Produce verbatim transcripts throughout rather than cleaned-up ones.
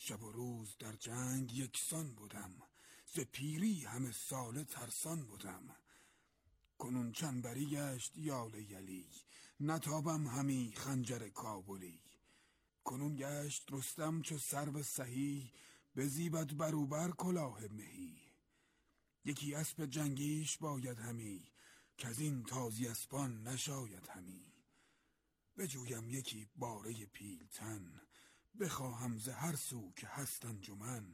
شب و روز در جنگ یکسان بودم، ز پیری همه ساله ترسان بودم. کنون چنبری گشت یال یلی، نتابم همی خنجر کابلی. کنون گشت رستم چو سرو سهی، بزیبد بروبر کلاه مهی. یکی اسپ جنگیش باید همی، که از این تازی اسپان نشاید همی. بجویم یکی باره پیلتن، بخواهم ز هر سو که هست انجمن.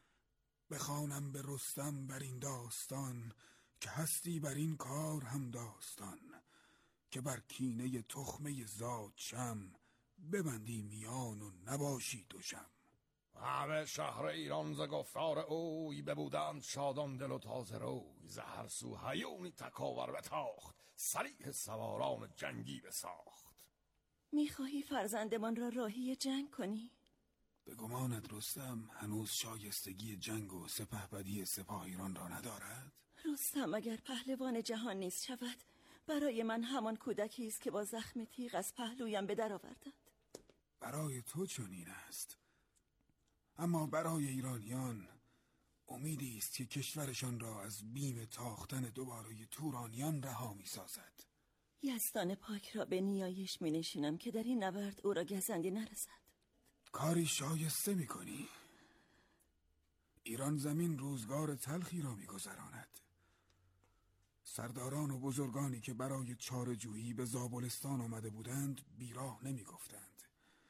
بخوانم به رستم بر این داستان، که هستی بر این کار هم داستان. که بر کینه تخمه زاد شم، ببندی میان و نباشی دوشم. همه شهر ایران ز گفتار اوی، ببودند شادان دل و تازه روی. ز هر سو هیونی تکاور بتاخت، سریح سواران جنگی بساخت. میخواهی فرزندمان را راهی جنگ کنی؟ به گمانت رستم هنوز شایستگی جنگ و سپهبدی سپاه ایران را ندارد؟ رستم اگر پهلوان جهان نیست شود، برای من همان کودکی است که با زخم تیغ از پهلویم به در آوردند. برای تو چنین است، اما برای ایرانیان امیدی است که کشورشان را از بیم تاختن دوباره تورانیان رها می سازد. یزدان پاک را به نیایش می نشینم که در این نبرد او را گزندی نرسد. کاری شایسته می کنی. ایران زمین روزگار تلخی را می گذراند. سرداران و بزرگانی که برای چاره جویی به زابلستان آمده بودند بیراه نمی گفتند.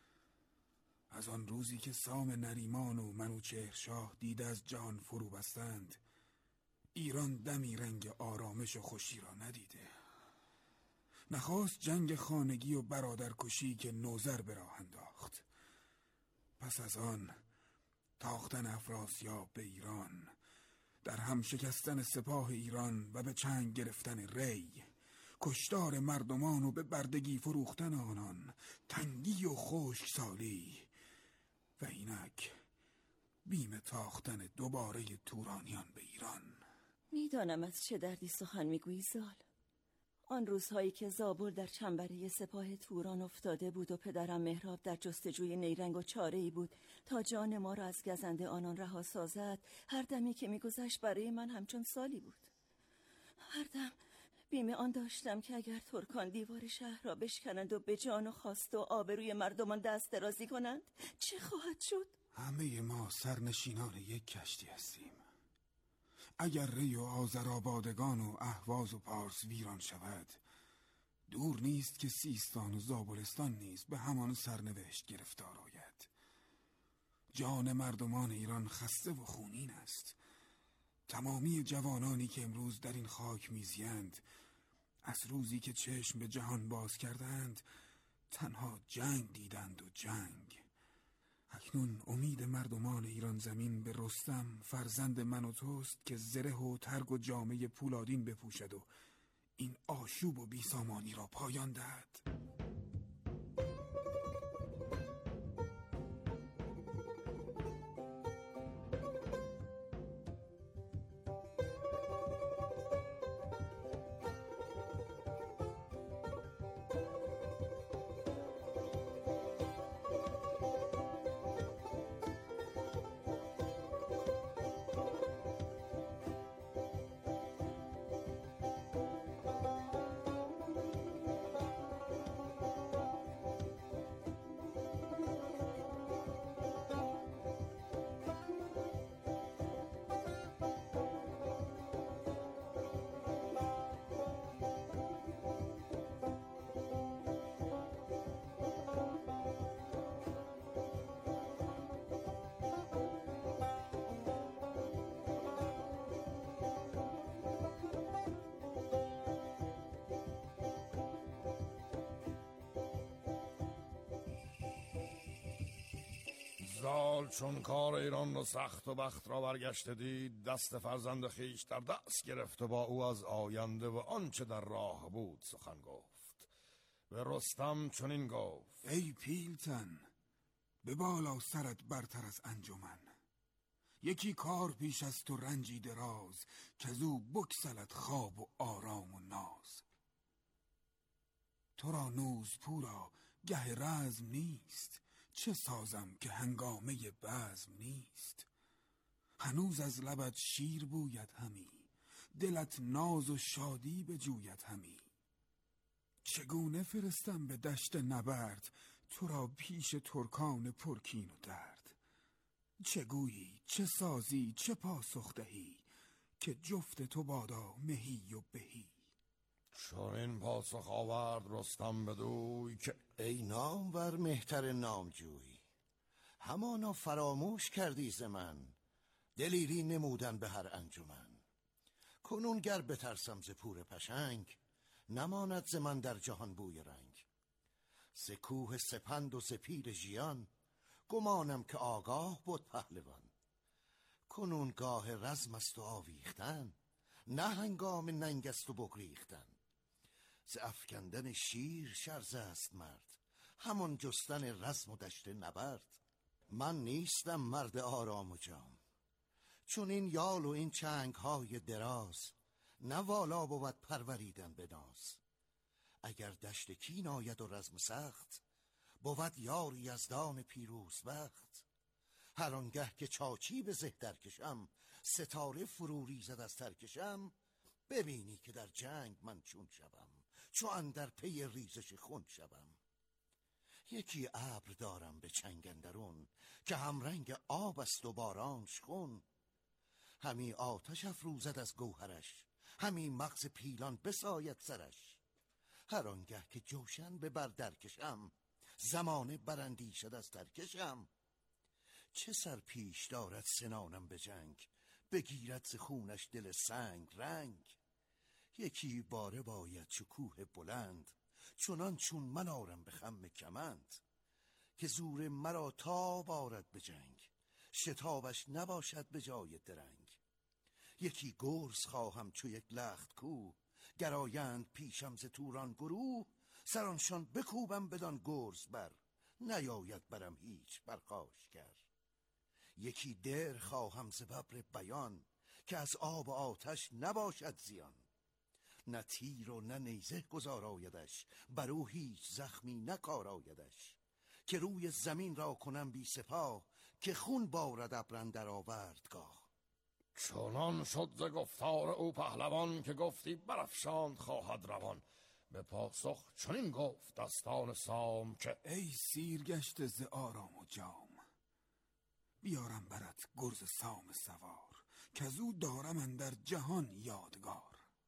از آن روزی که سام نریمان و منوچهر شاه دیده از جهان فرو بستند، ایران دمی رنگ آرامش و خوشی را ندیده. نخواست جنگ خانگی و برادرکشی که نوذر به راه انداخت. پس از آن تاختن افراسیاب به ایران، در هم شکستن سپاه ایران و به چنگ گرفتن ری، کشتار مردمان و به بردگی فروختن آنان، تنگی و خشکسالی و اینک بیم تاختن دوباره تورانیان به ایران. میدانم از چه دردی سخن میگویی زال. آن روزهایی که زابل در چنبره سپاه توران افتاده بود و پدرم مهراب در جستجوی نیرنگ و چاره‌ای بود تا جان ما را از گزنده آنان رها سازد، هر دمی که میگذشت برای من همچون سالی بود. هر دم بیم آن داشتم که اگر ترکان دیوار شهر را بشکنند و به جان و خواست و آبروی مردمان دست درازی کنند چه خواهد شد؟ همه ما سرنشینان یک کشتی هستیم. اگر ری و آذرآبادگان و اهواز و پارس ویران شود، دور نیست که سیستان و زابلستان نیز به همان سرنوشت گرفتار آید. جان مردمان ایران خسته و خونین است. تمامی جوانانی که امروز در این خاک میزیند، از روزی که چشم به جهان باز کردند تنها جنگ دیدند و جنگ. اکنون امید مردمان ایران زمین به رستم فرزند من و توست که زره و ترگ و جامه پولادین بپوشد و این آشوب و بیسامانی را پایان دهد. زال چون کار ایران رو سخت و بخت را برگشته دید، دست فرزند خیش در دست گرفت و با او از آینده و آنچه در راه بود سخن گفت. به رستم چنین گفت: ای پیلتن، به بالا سرت برتر از انجمن. یکی کار پیش از تو رنجی دراز، که از او بکسلت خواب و آرام و ناز. تو را نوزپورا گه رزم نیست، چه سازم که هنگامه بزم نیست؟ هنوز از لبت شیر بوید همی، دلت ناز و شادی بجوید همی. چگونه فرستم به دشت نبرد، تو را پیش ترکان پرکین و درد؟ چگویی چه سازی چه پاسخ دهی، که جفت تو بادا مهی و بهی؟ چون این پاسخ آورد رستم بدوی که ای نامور مهتر نامجوی، همانا فراموش کردی ز من، دلیری نمودن به هر انجمن. کنون گر بترسم ز پور پشنگ، نماند ز من در جهان بوی رنگ. ز کوه سپند و ز پیل ژیان، گمانم که آگاه بود پهلوان. کنون گاه رزم است و آویختن، نه هنگام ننگ است و بگریختن. ز افکندن شیر شرزه است مرد، همان جستن رزم و دشت نبرد. من نیستم مرد آرام و جام، چون این یال و این چنگ های دراز، نه والا بود پروریدن به ناز. اگر دشت کین آید و رزم سخت، بود یار یزدان پیروز بخت. هر آنگه که چاچی به زه در کشم، ستاره فرو ریزد از ترکشم. ببینی که در جنگ من چون شوم، چو اندر پی ریزش خون شوم. یکی ابر دارم به چنگ اندرون، که همرنگ آب است و بارانش خون. همی آتش افروزد از گوهرش، همی مغز پیلان بساید سرش. هر آنگه که جوشن به بر در کشم، زمانه براندیشد از ترکشم. چه سر پیش دارد سنانم به جنگ، بگیرد ز خونش دل سنگ رنگ. یکی باره باید چو کوه بلند، چنان چون من آرم به خم کمند. که زور مرا تاب آرد به جنگ، شتابش نباشد به جای درنگ. یکی گرز خواهم چو یک لخت کوه، گرایند پیشم ز توران گروه. سرانشان بکوبم بدان گرز بر، نیاید برم هیچ پرخاشگر. یکی در خواهم ز ببر بیان، که از آب و آتش نباشد زیان. نه تیر و نه نیزه گذار آیدش، بر او هیچ زخمی نکار آیدش. که روی زمین را کنم بی سپاه، که خون بارد ابر اندر آوردگاه. چنان شد ز گفتار او پهلوان، که گفتی برافشاند خواهد روان. به پاسخ چنین گفت دستان سام که ای سیرگشت ز آرام و جام، بیارم برات گرز سام سوار، که از او دارم اندر جهان یادگار.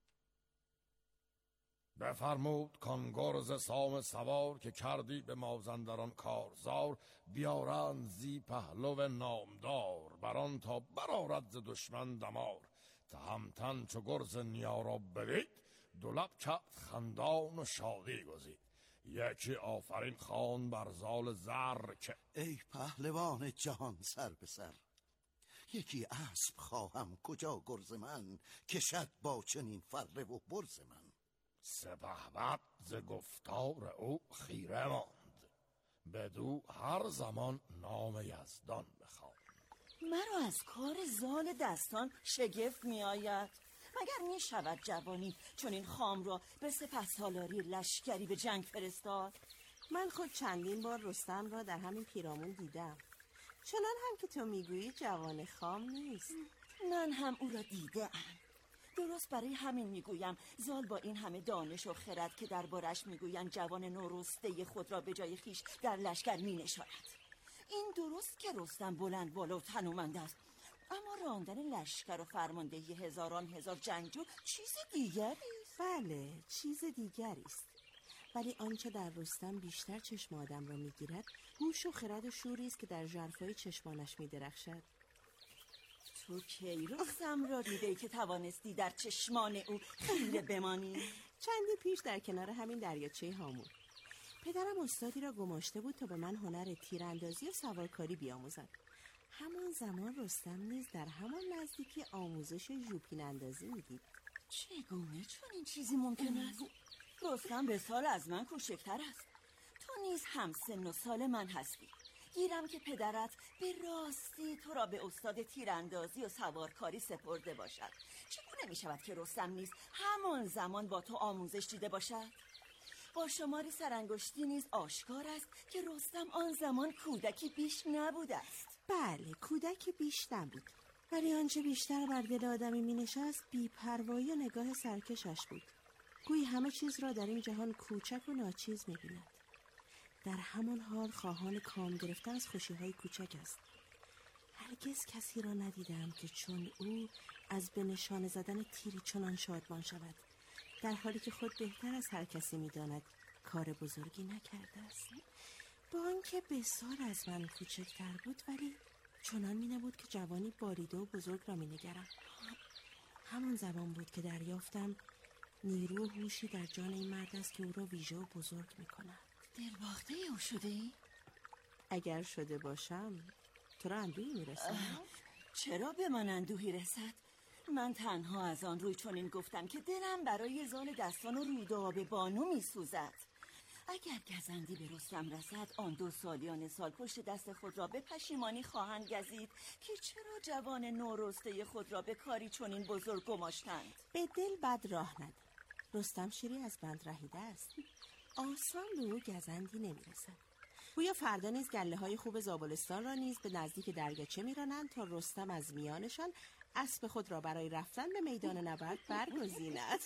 بفرمود کان گرز سام سوار، که کردی به مازندران کارزار. بیارند زی پهلو نامدار، بران تا برآرد ز دشمن دمار. تهمتن چو گرز نیا را بدید، دو لب کرد خندان و شادی گزید. یکی آفرین خوان بر زال زر، که ای پهلوان جهان سر به سر. یکی اسب خواهم کجا گرز من، کشد با چنین فره و برز من. سپهبد ز گفتار او خیره ماند، بدو هر زمان نام یزدان بخواند. مرا از کار زال دستان شگفت می آید. مگر می شود جوانی چون این خام را به سپهسالاری لشکری به جنگ فرستاد؟ من خود چندین بار رستم را در همین پیرامون دیدم، چنان هم که تو میگویی جوان خام نیست. من هم او را دیدم. درست برای همین میگویم زال با این همه دانش و خرد که دربارش میگویند جوان نورسته خود را به جای خیش در لشکر می نشاند. این درست که رستم بلند بالا و تنومند است، اما راندن لشکر و فرماندهی هزاران هزار جنگجو چیز دیگری است. بله، چیز دیگری است، ولی آنچه در رستم بیشتر چشم آدم را میگیرد هوش و خرد و شوری است که در ژرفای چشمانش میدرخشد. تو کی رستم را دیدی که توانستی در چشمان او خیره بمانی؟ چندی پیش در کنار همین دریاچه هامون. پدرم استادی را گماشته بود تا به من هنر تیراندازی و سوارکاری بیاموزد. همان زمان رستم نیز در همان نزدیکی آموزش ژوپین اندازی میدید. چگونه چون این چیزی ممکن است؟ رستم به سال از من کوچکتر است. تو نیز هم سن و سال من هستی. گیرم که پدرت به راستی تو را به استاد تیراندازی و سوارکاری سپرده باشد. چگونه می شود که رستم نیز همان زمان با تو آموزش دیده باشد؟ با شماری سرانگشتی نیز آشکار است که رستم آن زمان کودکی بیش نبوده است. بله، کودکی بیش نبود، ولی آنچه بیشتر بر دل آدمی می نشست بی‌پروایی و نگاه سرکشش بود. گویی همه چیز را در این جهان کوچک و ناچیز می بیند. در همان حال خواهان کام گرفتن از خوشی‌های کوچک است. هرگز کسی را ندیدم که چون او از به نشانه زدن تیری چنان شادمان شود، در حالی که خود بهتر از هر کسی می‌داند کار بزرگی نکرده است. با آنکه بسیار از من کوچکتر بود، ولی چنان می‌نمود که جوانی باریده و بزرگ را می‌نگرم. همان زمان بود که دریافتم نیرو و هوشی در جان این مرد است که او را ویژه و بزرگ می‌کند. دلباخته او شده ای؟ اگر شده باشم تو را اندوهی می‌رسد؟ چرا به من اندوهی رسد؟ من تنها از آن روی چنین گفتم که دلم برای زال دستان و رودآب بانو می‌سوزد. اگر گزندی به رستم رسد، آن دو سالیان سال پشت دست خود را به پشیمانی خواهند گزید که چرا جوان نورسته خود را به کاری چنین بزرگ گماشتند. به دل بد راه نده. رستم شیری از بند رهیده است. آسان به او گزندی نمی‌رسد. گویا فردا نیز گله های خوب زابلستان را نیز به نزدیک دریاچه میرانند تا رستم از میانشان اسب خود را برای رفتن به میدان نبرد برگزیند.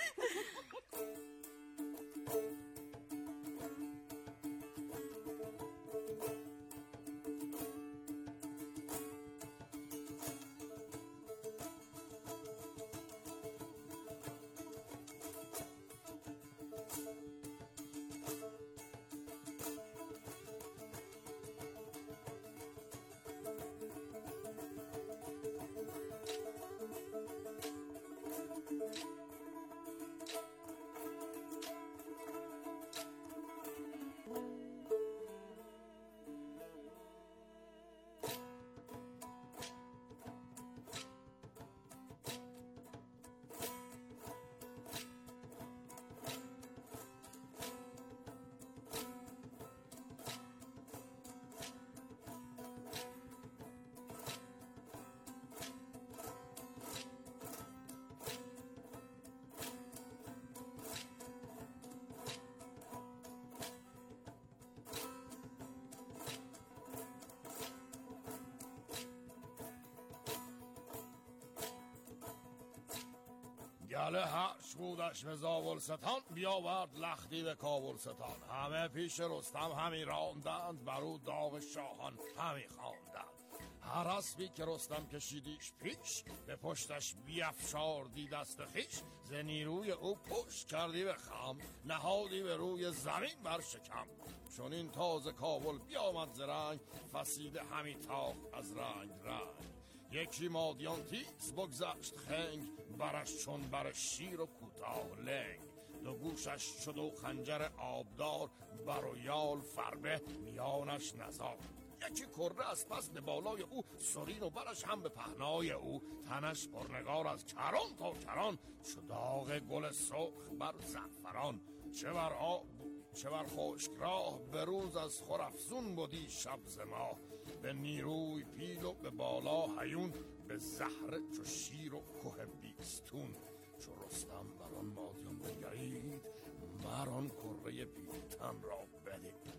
گله هرچ بودش به زاولستان، بیاورد لختی به کابلستان. همه پیش رستم همی راندند، برو داغ شاهان همی خواندند. هر اسبی که رستم کشیدیش پیش، به پشتش بیفشاردی دست خویش. ز نیروی او پشت کردی به خم، نهادی به روی زمین بر شکم. چون این تازه کابل بیامد ز رنگ، فسیده همی تاخت از رنگ رنگ. یکی مادیان تیز بگذشت خنگ، برش چون بر شیر و کوتاه لنگ. دو گوشش شد و خنجر آبدار، بر و یال فربه میانش نزار. یکی کره از پس به بالای او، سرین و برش هم به پهنای او. تنش پرنگار از کران تا کران، چو داغ گل سرخ بر زعفران. چه بر آب چه بر خشک راه، به روز از خور افزون بودی شب ز ماه. به نیروی پیل و به بالا هیون، به زهره چو شیر و که بیستون. چو رستم بر آن مادیان بنگرید، مر آن کره پیلتن را بدید.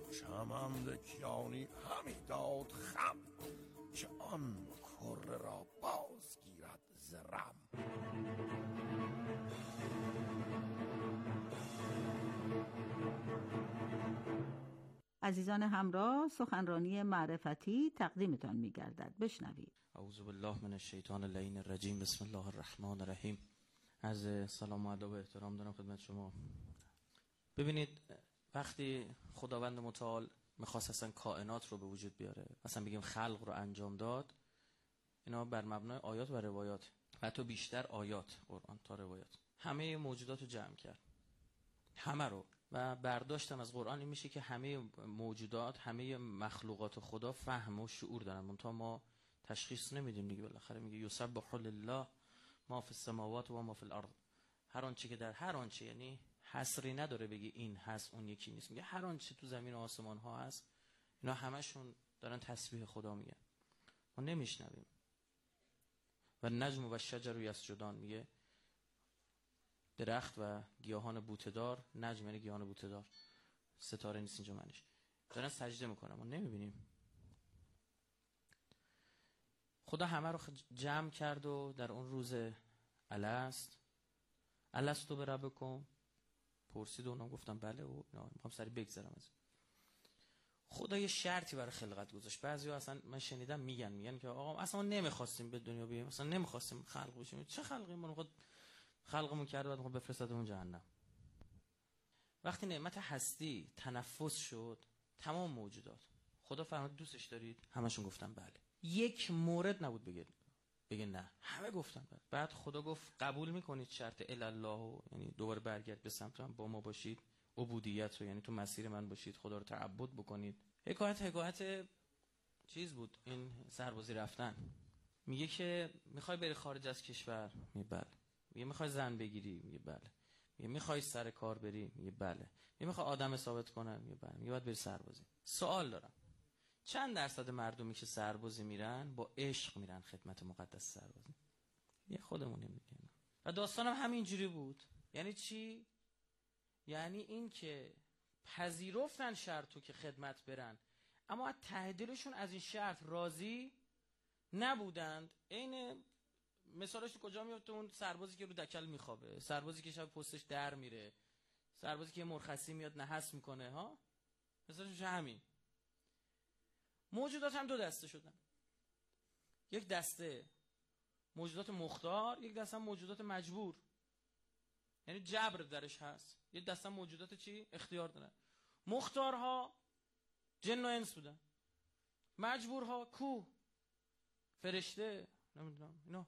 چمند کیانی همی داد خم، که آن کره را باز گیرد ز رم. عزیزان همراه، سخنرانی معرفتی تقدیمتان می‌گردد. بشنوید. اعوذ بالله من الشیطان اللعین الرجیم. بسم الله الرحمن الرحیم. عرض سلام و ادب و احترام دارم خدمت شما. ببینید، وقتی خداوند متعال میخواست اصلا کائنات رو به وجود بیاره، مثلا بگیم خلق رو انجام داد، اینا بر مبنای آیات و روایات و حتی بیشتر آیات قرآن تا روایات، همه موجودات رو جمع کرد، همه رو. و برداشتم از قرآن این میشه که همه موجودات، همه مخلوقات خدا فهم و شعور دارن، منتها ما تشخیص نمیدیم دیگه. بالاخره میگه یسبح لله ما فی السماوات و ما فی الارض. هر آنچه که در هر آنچه، یعنی حصری نداره بگی این هست اون یکی نیست، میگه هر آنچه تو زمین و آسمان ها هست، اینا همشون دارن تسبیح خدا میگن، ما نمیشنویم. و نجم و شجر یسجدان، میگه درخت و گیاهان بوته‌دار، نجم یعنی گیاهان بوته‌دار، ستاره نیست اینجا معنیش، دارن سجده میکنن، ما نمیبینیم. خدا همه رو جمع کرد و در اون روز الست الستو به ربکم پرسید و اونم گفتم بله و میخوام سری بگذرم از خدا. یه شرطی برای خلقت گذاشت. بعضیا اصلا من شنیدم میگن میگن که آقا اصلا نمیخواستیم به دنیا بیایم، اصلا نمیخواستیم خلق بشیم. چه خلقی؟ ما خود خلقمون کرده بعد میخواد بفرستادمون جهنم. وقتی نعمت هستی تنفس شد تمام موجودات، خدا فرمود دوستش دارید؟ همشون گفتن بله. یک مورد نبود بگه بگه نه، همه گفتن بله. بعد خدا گفت قبول میکنید شرط الله، یعنی دوباره برگرد به سمت من، با ما باشید، عبودیت رو، یعنی تو مسیر من باشید، خدا رو تعبد بکنید. حکایت حکایت چیز بود این سربازی رفتن. میگه که میخوای بری خارج از کشور؟ میگه بله. میگه میخوای زن بگیری؟ میگه بله. میگه میخوای سر کار بری؟ میگه بله. میگه میخوای آدم ثابت کنه؟ میگه بله. میگه باید بری سربازی. سوال دارم، چند درصد مردمی که سربازی میرن با عشق میرن خدمت مقدس سربازی؟ یه خودمون میگیم. و داستانم همینجوری بود. یعنی چی؟ یعنی این که پذیرفتن شرطو که خدمت برن، اما از ته دلشون از این شرط راضی نبودند. این مثالش تو کجا میفته؟ اون سربازی که رو دکل میخوابه، سربازی که شب پستش در میره، سربازی که مرخصی میاد نحس میکنه ها. مثالش همین. موجودات هم دو دسته شدن. یک دسته موجودات مختار، یک دسته موجودات مجبور، یعنی جبر درش هست. یک دسته موجودات چی؟ اختیار دارن. مختارها جن و انس بودن، مجبورها کوه، فرشته، نمیدونم اینا،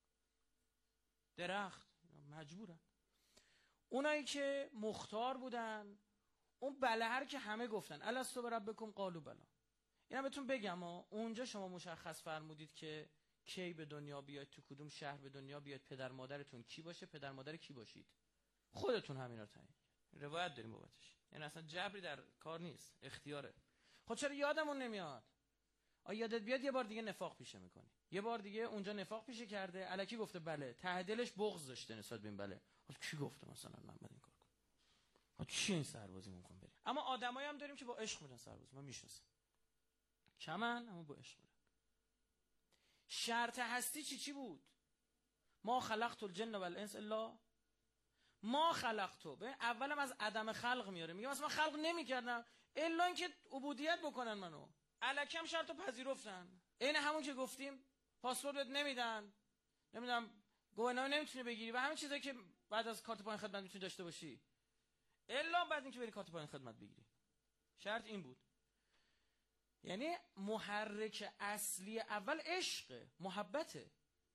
درخت، اینا مجبورن. اونایی که مختار بودن اون بله هر که همه گفتن الستو بربکم قالوا بلی. اینا بهتون بگم ها، اونجا شما مشخص فرمودید که کی به دنیا بیاید، تو کدوم شهر به دنیا بیاید، پدر مادرتون کی باشه، پدر مادر کی باشید، خودتون همینا رو تعیین. روایت داریم بابتش، یعنی اصلا جبری در کار نیست، اختیاره. خب چرا یادمون نمیاد؟ آیا یادت بیاد یه بار دیگه نفاق پیشه میکنی، یه بار دیگه اونجا نفاق پیشه کرده، الکی گفته بله، ته دلش بغض داشته نسبت به این بله. کی گفته مثلا من باید این کار کنم؟ چی این سربازی ممکن بریم؟ اما آدمایی هم داریم که با عشق میرن سربازی، من میشناسم کمن اما با عشق میرن. شرط هستی چی چی بود؟ ما خلقت الجن والانس الا ما خلقتو. به اولم از عدم خلق میاره، میگه مثلا من خلق نمیکردم الا اینکه عبودیت بکنن منو. الکم شرطو پذیرفتن. این همون که گفتیم پاسپورت بهت نمیدن، نمیدونم گواهینامه نمیتونی بگیری و همین چیزایی که بعد از کارت پایان خدمت میتونی داشته باشی، الا بعد اینکه بری کارت پایان خدمت بگیری. شرط این بود. یعنی محرک اصلی اول عشق، محبته.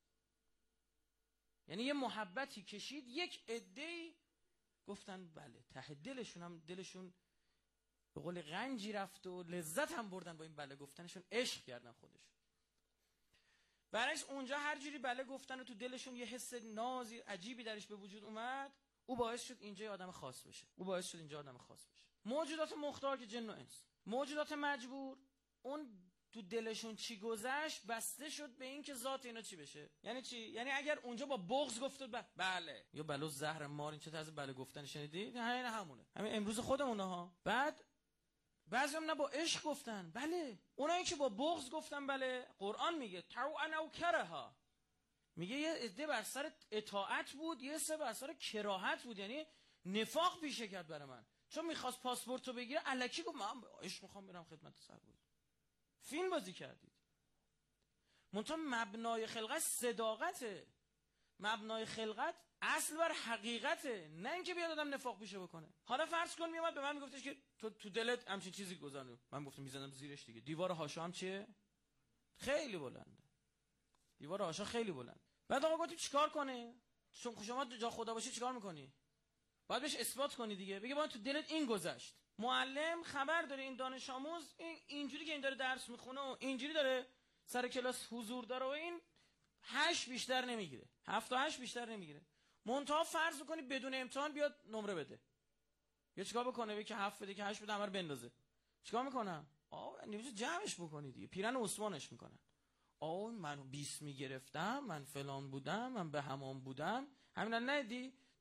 یعنی یه محبتی کشید، یک عده‌ای گفتن بله، ته دلشون هم دلشون به قول غنجی رفت و لذت هم بردن با این بله گفتنشون، عشق کردن خودشون. برعکس اونجا هر جوری بله گفتن و تو دلشون یه حس نازی عجیبی درش به وجود اومد، او باعث شد اینجا آدم خاص بشه. او باعث شد اینجا آدم خاص بشه. موجودات مختار که جن و انس، موجودات مجبور، اون تو دلشون چی گذشت بسته شد به این که ذات اینا چی بشه. یعنی چی؟ یعنی اگر اونجا با بغض گفته ب... بله یا بلو زهر مار، این چه طرز بله گفتن شنیدی؟ همین همونه، همین امروز خودمونه ها. بعد بعضی هم نه با عشق گفتن بله، اونایی که با بغض گفتن بله، قرآن میگه طوعا او کرها، میگه یه عده بر سر اطاعت بود، یه عده بر سر کراهت بود، یعنی نفاق پیشه کرد برای من، چون میخواست پاسپورتو بگیره الکی گفت من عشق میخوام برم خدمت سرباز. فیلم بازی کردید. منتها مبنای خلقت صداقته، مبنای خلقت اصل بر حقیقته، نه اینکه بیاد آدم نفاق پیشه بکنه. حالا فرض کن میومد به من میگفتش که تو تو دلت همچین چیزی گذاشتی، من گفتم میزنم زیرش دیگه. دیوار حاشا هم چیه؟ خیلی بلنده. دیوار حاشا خیلی بلند. بعد آقا گفت چیکار کنه؟ چون شما جا خدا باشی چیکار میکنی؟ باید بهش اثبات کنی دیگه، بگی با تو دلت این گذشت. معلم خبر داره این دانش آموز این اینجوری که این داره درس میخونه و اینجوری داره سر کلاس حضور داره و این هشت بیشتر نمیگیره، هفت و هشت بیشتر نمیگیره. منتها فرض میکنی بدون امتحان بیاد نمره بده، یا چیکار بکنه؟ بگی که هفت بده که هشت بده، همه رو بندازه. چیکار میکنم؟ آ نمیشه جمعش بکنی دیگه، پیرن عثمانش میکنن. آ من بیست میگرفتم، من فلان بودم، من به همان بودم. همینا ندیدی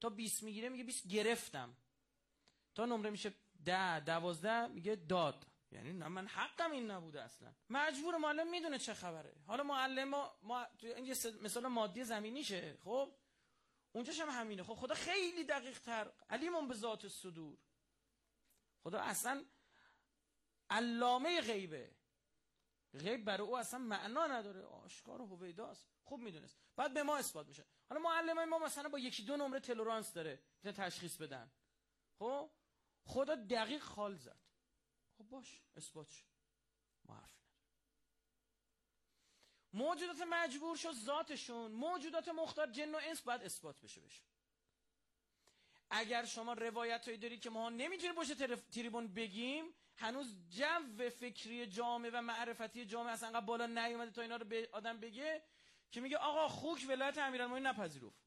تا بیست میگیره میگه بیست گرفتم، تا نمره میشه ده دوازده میگه داد. یعنی نه من حقم این نبوده اصلا. مجبور معلم میدونه چه خبره. حالا معلم ما, ما این یه مثال مادی زمینیشه، خب اونجاش هم همینه. خب خدا خیلی دقیق تر، علیمون به ذات الصدور. خدا اصلا علامه غیبه، غیب برای او اصلا معنا نداره، آشکار و هویداست، خوب میدونست. بعد به ما اثبات میشه. حالا معلمای ما مثلا با یکی دو نمره تلرانس داره میتونن تشخیص بدن، خب خدا دقیق خال زد. خب باش اثبات شد، ما حرفی نداره. موجودات مجبور شد ذاتشون، موجودات مختار جن و انس باید اثبات بشه بشه. اگر شما روایتایی دارید که ما نمیتونیم پشت تریبون بگیم، هنوز جو فکری جامعه و معرفتی جامعه اصلا انقدر بالا نیومده تا اینا رو به آدم بگه که میگه آقا خوک ولایت امیرالمومنین نپذیرفت.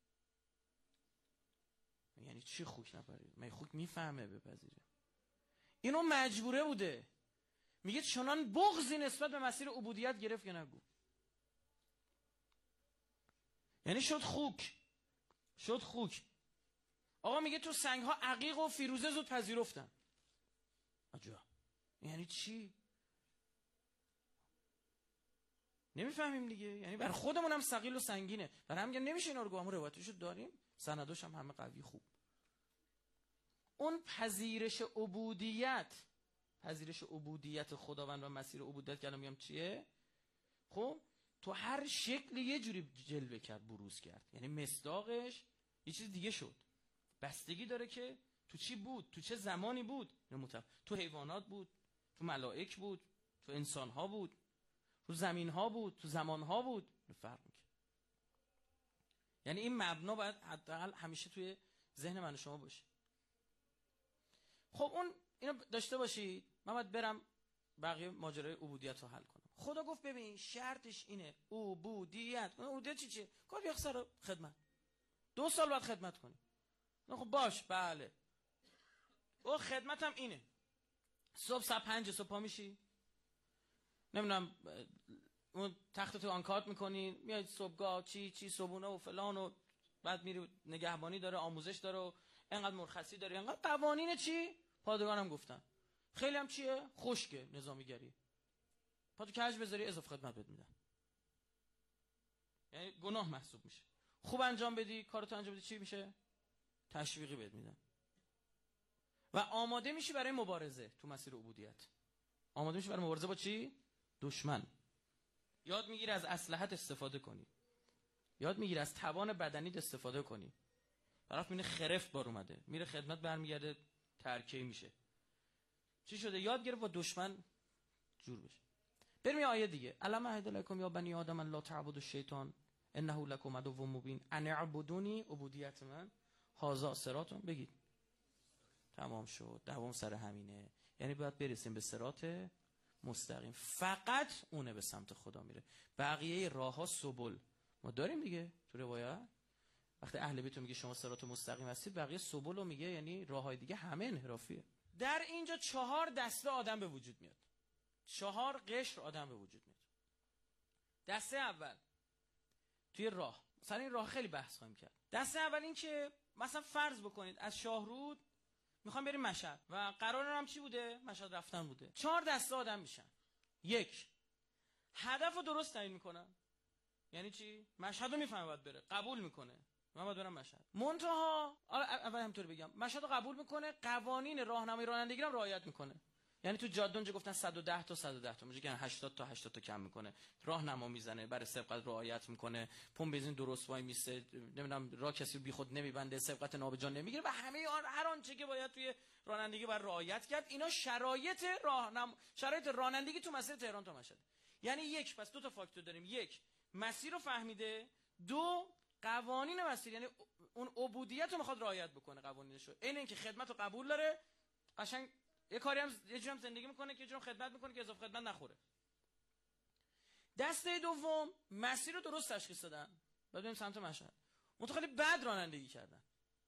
یعنی چی خوک نپذیرفت؟ من خوک میفهمه بپذیره. اینو مجبوره بوده. میگه چنان بغضی نسبت به مسیر عبودیت گرفت که نگو. یعنی شد خوک، شد خوک. آقا میگه تو سنگ ها عقیق و فیروزه زود پذیرفتن. عجب. یعنی چی؟ نمیفهمیم دیگه. یعنی بر خودمون هم ثقیل و سنگینه. برای هم میگم نمیشه اینا رو گفت. ما روایتشو داریم، سنداش هم همه قوی خوب. اون پذیرش عبودیت، پذیرش عبودیت خداوند و مسیر عبودیت که الان میگم چیه؟ خب تو هر شکلی یه جوری جلوه کرد، بروز کرد. یعنی مصداقش یه چیز دیگه شد. بستگی داره که تو چی بود، تو چه زمانی بود. تو حیوانات بود، تو ملائک بود، تو انسان ها بود، تو زمین ها بود، تو زمان ها بود. فرق میکنه. یعنی این مبنا باید حداقل همیشه توی ذهن من و شما باشه. خب اون اینو داشته باشید. من باید برم بقیه ماجرای عبودیت رو حل کنم. خدا گفت ببین شرطش اینه، عبودیت. عبودیت چی چیه؟ کار یک سال خدمت، دو سال باید خدمت کنی. خب باش، بله او خدمتم اینه. صبح ساعت پنج صبح پا میشی، نمیدونم اون تخت تو آنکارت میکنی، میای صبحگاه چی چی صبحونه و فلان، و بعد میری نگهبانی داره، آموزش داره، و اینقدر مرخصی داره، اینقدر قوانین چی پادگانم گفتن. خیلی هم چیه خشکه نظامیگری. پا تو کج بذاری اضافه خدمت بهت میدن. یعنی گناه محسوب میشه. خوب انجام بدی، کارتو انجام بدی، چی میشه؟ تشویقی بهت میدن. و آماده میشی برای مبارزه تو مسیر عبودیت. آماده میشی برای مبارزه با چی؟ دشمن. یاد میگیری از اسلحت استفاده کنی. یاد میگیری از توان بدنیت استفاده کنی. طرف میبینه خرفت بار اومده، میره خدمت، برمیگرده ترکیه میشه. چی شده؟ یاد گرفت با دشمن جور بشه. بریم یه آیه دیگه. الم اعهد لکم یا بنی آدم ان لا تعبدوا الشیطان انه لکم عدو مبین ان اعبدونی، عبودیت من هذا صراطون. بگید تمام شد. دوام سر همینه. یعنی باید برسیم به صراط مستقیم. فقط اونه به سمت خدا میره. بقیه راهها سبل ما داریم دیگه تو روایت. وقتی اهل بیت میگه شما صراط مستقیم هستید، بقیه سبل رو میگه، یعنی راههای دیگه همه انحرافیه. در اینجا چهار دسته آدم به وجود میاد. چهار قشر آدم به وجود میاد. دسته اول توی راه، مثلا این راه خیلی بحث خواهیم کرد. دسته اول این که مثلا فرض بکنید از شاهرود میخوام بریم مشهد و قرارم چی بوده؟ مشهد رفتن بوده. چهار دسته آدم میشن. یک، هدف رو درست تعیین میکنن. یعنی چی؟ مشهد رو میفهمه باید بره، قبول میکنه من باید برم مشهد. منتها اول همینطوری بگم، مشهد رو قبول میکنه، قوانین راهنمایی رانندگی رو رعایت میکنه. یعنی تو جاده اونجا گفتن صد و ده تا صد و ده تا، میگن هشتاد تا هشتاد تا کم میکنه، راهنما میزنه، برای سبقت رعایت میکنه، پمپ بنزین درست وای میسته، نمیدونم راه کسی بیخود نمیبنده، سبقت نابجا نمیگیره و همه آن هر آنچه که باید توی رانندگی باید رعایت کرد. اینا شرایط راهنما، شرایط رانندگی تو مسیر تهران تا مشهد. یعنی یک، پس دو تا فاکتور داریم. یک، مسیر رو فهمیده. دو، قوانین مسیر، یعنی اون عبودیت رو میخواد رعایت بکنه قوانینشو. این اینکه خدمت رو قبول داره، قشنگ یه کاری هم یه جوری هم زندگی میکنه که یه جوری خدمت میکنه که اضافه خدمت نخوره. دسته دوم مسیر رو درست تشخیص دادن، بعد بریم سمت مشهد. منتها خیلی بد رانندگی کردن.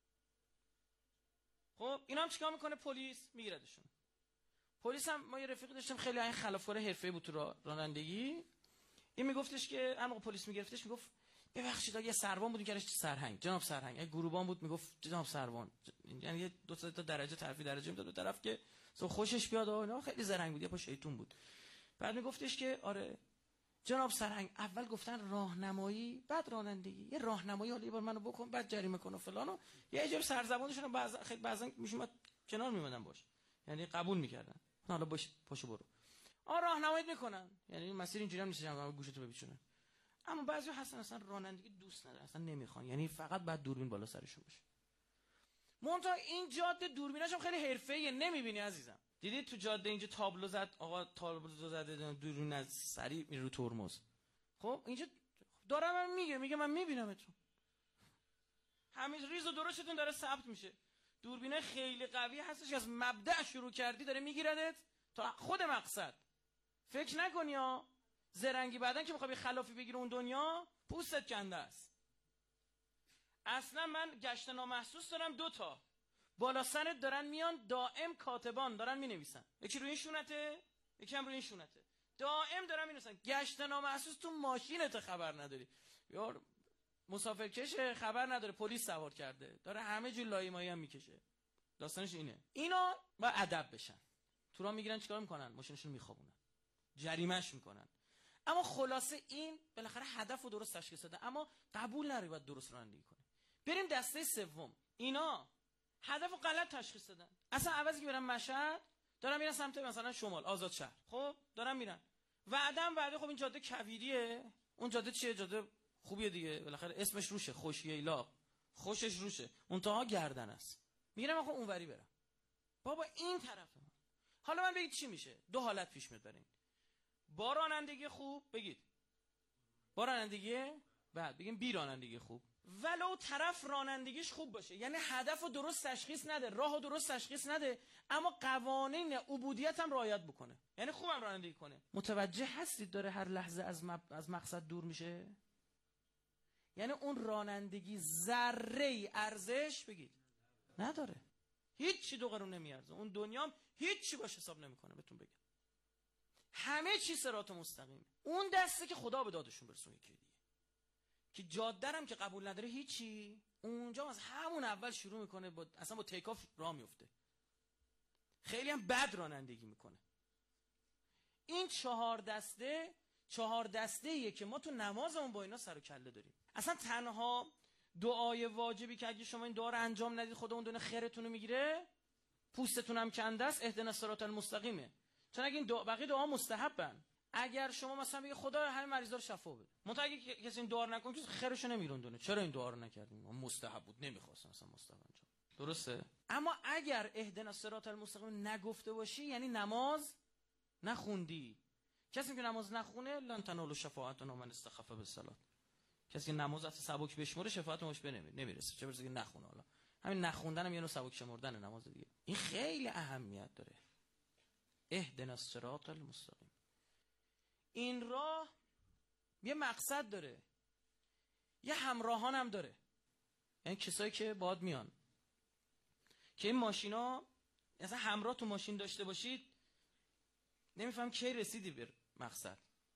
خب اینا هم چیکار میکنه؟ پلیس میگیردشون. پلیس هم ما یه رفیق داشتیم خیلی این خلافکار حرفه‌ای بود تو رانندگی. این میگفتش که هر موقع پلیس میگرفتش میگفت ببخشید یه سروان بود میگرش سرهنگ، جناب سرهنگ. اگه گروبان بود میگفت جناب سروان، یعنی یه دو تا درجه ترفیع درجه میداد به طرف که خوشش بیاد. اینا خیلی زرنگ بود، یه پا شیطون بود. بعد میگفتش که آره جناب سرهنگ، اول گفتن راهنمایی بعد رانندگی، یه راهنمایی حالا یه بار منو بکن بعد جریمه کن و فلانو. یه جور سرزبونشون بعضا خیلی بعضا میشم کنار میمدن باش، یعنی قبول میکردن. حالا باش پاشو برو، آ راهنمایی میکنن، یعنی مسیر اینجوری هم نیست جناب گوشتو بپیچونه. اما بعضی هستن اصلا رانندگی دوست ندارن، اصلا نمیخوان، یعنی فقط بعد دوربین بالا سرشون باشه. منتها این جاده دوربیناش هم خیلی حرفه‌ایه، نمیبینی عزیزم. دیدید تو جاده اینجا تابلو زد، آقا تابلو زده دوربین از سریع میره رو ترمز. خب اینجا دارم من میگه میگه من میبینمتون، همین ریز و درشتون داره ثبت میشه. دوربینه خیلی قوی هستش که از مبدأ شروع کردی داره میگیردت تا خود مقصد. فکر نکنی ها زرنگی بعدن که میخوای خلافی بگیره اون دنیا پوستت کنده است. اصلا من گشت نامحسوس دارم، دوتا بالا سرت دارن میان، دائم کاتبان دارن مینویسن، یکی روی این شونته یکی هم روی این شونته، دائم دارن مینویسن. گشت نامحسوس تو ماشینت خبر نداری، یار مسافرکش خبر نداره، پلیس سوار کرده داره همه جور لای مایی هم میکشه. داستانش اینه. اینا با ادب بشن، تو راه میگیرن چیکار میکنن؟ ماشینشون میخوابونن، جریمهش میکنن. اما خلاصه این بالاخره هدف رو درست تشخیص داده، اما قبول نداره باید درست رانندگی کنه. بریم دسته سوم. اینا هدف رو غلط تشخیص دادن، اصلا عوضی که برن مشهد دارن میرن سمت مثلا شمال آزاد شهر. خب دارن میرن وعدم وعده، خب این جاده کویریه، اون جاده چیه؟ جاده خوبیه دیگه، بالاخره اسمش روشه، خوشیلا، خوشش روشه، منتها گردن است. میگم آخه اونوری برم، بابا این طرفه. حالا من بگید چی میشه؟ دو حالت پیش میاد برین. با رانندگی خوب بگید، با رانندگی بعد بگیم بی رانندگی خوب. ولو طرف رانندگیش خوب باشه، یعنی هدف رو درست تشخیص نده، راه رو درست تشخیص نده، اما قوانین عبودیت هم رعایت بکنه، یعنی خوبم رانندگی کنه. متوجه هستید داره هر لحظه از مب... از مقصد دور میشه؟ یعنی اون رانندگی ذره ارزش بگید نداره، هیچی دو قرون نمیارزه، اون دنیام هیچی باش حساب نمیکنه. بهتون بگم همه چی صراط مستقیم. اون دسته که خدا به دادشون برسونه که دیگه که جاده هم که قبول نداره هیچی، اونجا از همون اول شروع میکنه با اصلا با تیک آف راه میفته، خیلی هم بد رانندگی میکنه. این چهار دسته چهار دسته ایه که ما تو نمازمون با اینا سر و کله داریم. اصلا تنها دعای واجبی که اگه شما این دعا رو انجام ندید خدا اون دونه خیرتون رو میگیره، پوستتون هم کنده است، اهدنا الصراط المستقیمه. چون اگه این دعا بقیه دعا مستحبن، اگر شما مثلا بگید خدا همه مریضا رو شفا بده، منتها اگه کسی این دعا رو نکنه که خیرشو نمیروندونه، چرا این دعا رو نکردیم؟ مستحب بود، نمیخواستم مثلا مستحب انجام. درسته؟ اما اگر اهدنا الصراط المستقیم نگفته باشی یعنی نماز نخوندی. کسی که نماز نخونه لن تنالوا شفاعت من استخف بالصلاه، کسی که نماز از سبک بشموره شفاعت ماش نمیرسه، چه برسه که نخونه. حالا همین نخوندن هم یه نوع سبک شمردن نماز دیگه. این خیلی اهمیت داره. اهدنا الصراط المستقیم. این راه یه مقصد داره، یه همراهان هم داره، یعنی کسایی که باهات میان که این ماشینا مثلا همراه تو ماشین داشته باشید نمیفهم کی رسیدی به مقصد.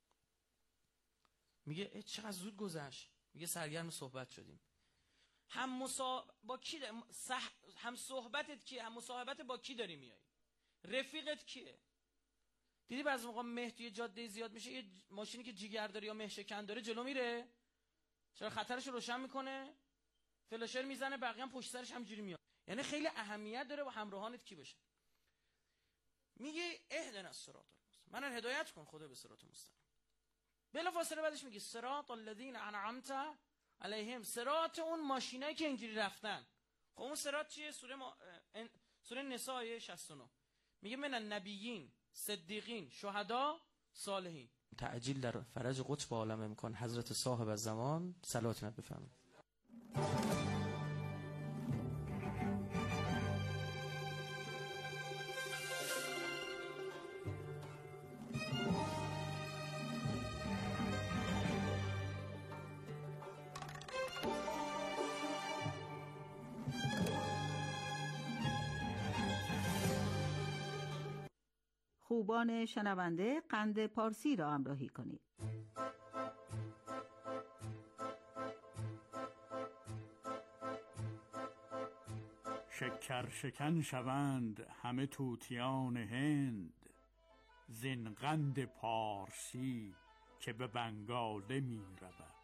میگه چقدر زود گذشت، میگه سرگرم صحبت شدیم. هم مسا... با کی داری؟ صح... هم صحبتت کیه؟ هم مصاحبت با کی داری میای؟ رفیقت کیه؟ دیدی بعضی موقع مه توی جاده زیاد میشه، یه ماشینی که جیگر داره یا مه شکن داره جلو میره، چرا خطرش رو روشن میکنه، فلاشر میزنه، بقیه هم پشت سرش همینجوری میاد. یعنی خیلی اهمیت داره با همراهانت کی باشه. میگه اهدنا الصراط المستقیم، منو هدایت کن خدا به صراط مستقیم. بلافاصله بعدش میگه صراط الذین انعمت علیهم، صراط اون ماشینایی که اینجوری رفتن. خب اون صراط چیه؟ سوره ما... سوره نساء شصت و نه میگه من النبیین صدیقین شهدا صالحین. تعجیل در فرج قطب عالم امکان حضرت صاحب الزمان صلوات بفرمایید. خوبان شنونده قند پارسی را همراهی کنید. شکر شکن شوند همه طوطیان هند، زین قند پارسی که به بنگاله می رود.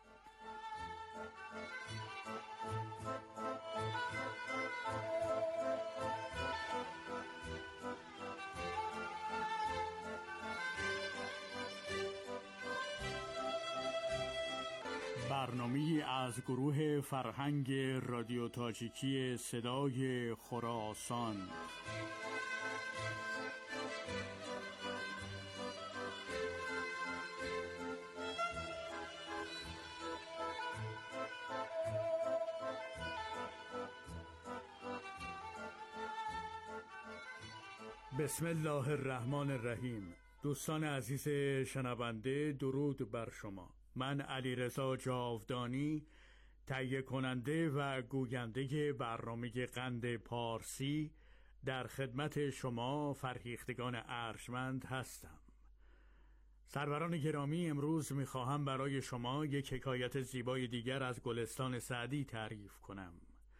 برنامه‌ای از گروه فرهنگ رادیو تاجیکی صدای خراسان. بسم الله الرحمن الرحیم. دوستان عزیز شنونده، درود بر شما. من علیرضا جاودانی، تهیه کننده و گوینده برنامه قند پارسی، در خدمت شما فرهیختگان ارجمند هستم. سروران گرامی، امروز میخواهم برای شما یک حکایت زیبای دیگر از گلستان سعدی تعریف کنم.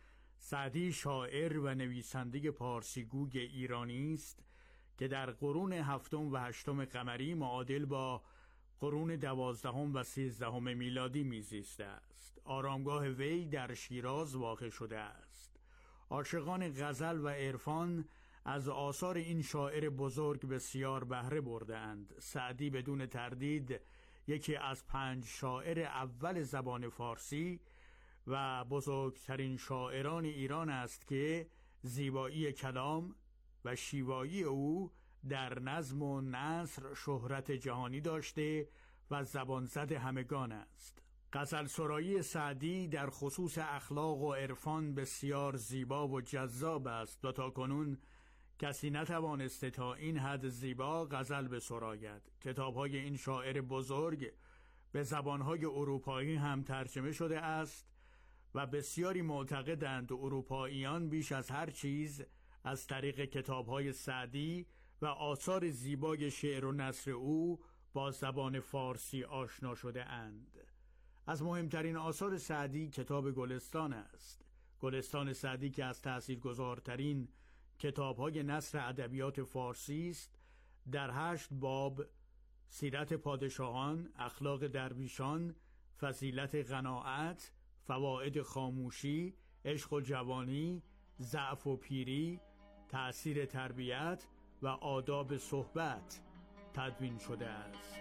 سعدی شاعر و نویسنده پارسیگوی ایرانی است که در قرون هفتم و هشتم قمری معادل با قرون دوازدهم و سیزدهم میلادی میزیسته است. آرامگاه وی در شیراز واقع شده است. عاشقان غزل و عرفان از آثار این شاعر بزرگ بسیار بهره بردند. سعدی بدون تردید یکی از پنج شاعر اول زبان فارسی و بزرگترین شاعران ایران است که زیبایی کلام و شیوایی او در نظم و نثر شهرت جهانی داشته و زبان زد همگان است. غزل سرایی سعدی در خصوص اخلاق و عرفان بسیار زیبا و جذاب است و تاکنون کسی نتوانسته تا این حد زیبا غزل بسراید. کتاب‌های این شاعر بزرگ به زبان‌های اروپایی هم ترجمه شده است و بسیاری معتقدند اروپاییان بیش از هر چیز از طریق کتاب‌های سعدی و آثار زیبای شعر و نثر او با زبان فارسی آشنا شده اند. از مهمترین آثار سعدی کتاب گلستان است. گلستان سعدی که از تأثیرگذارترین کتاب‌های نثر ادبیات فارسی است، در هشت باب سیرت پادشاهان، اخلاق درویشان، فضیلت قناعت، فواید خاموشی، عشق و جوانی، ضعف و پیری، تأثیر تربیت و آداب صحبت تدوین شده است.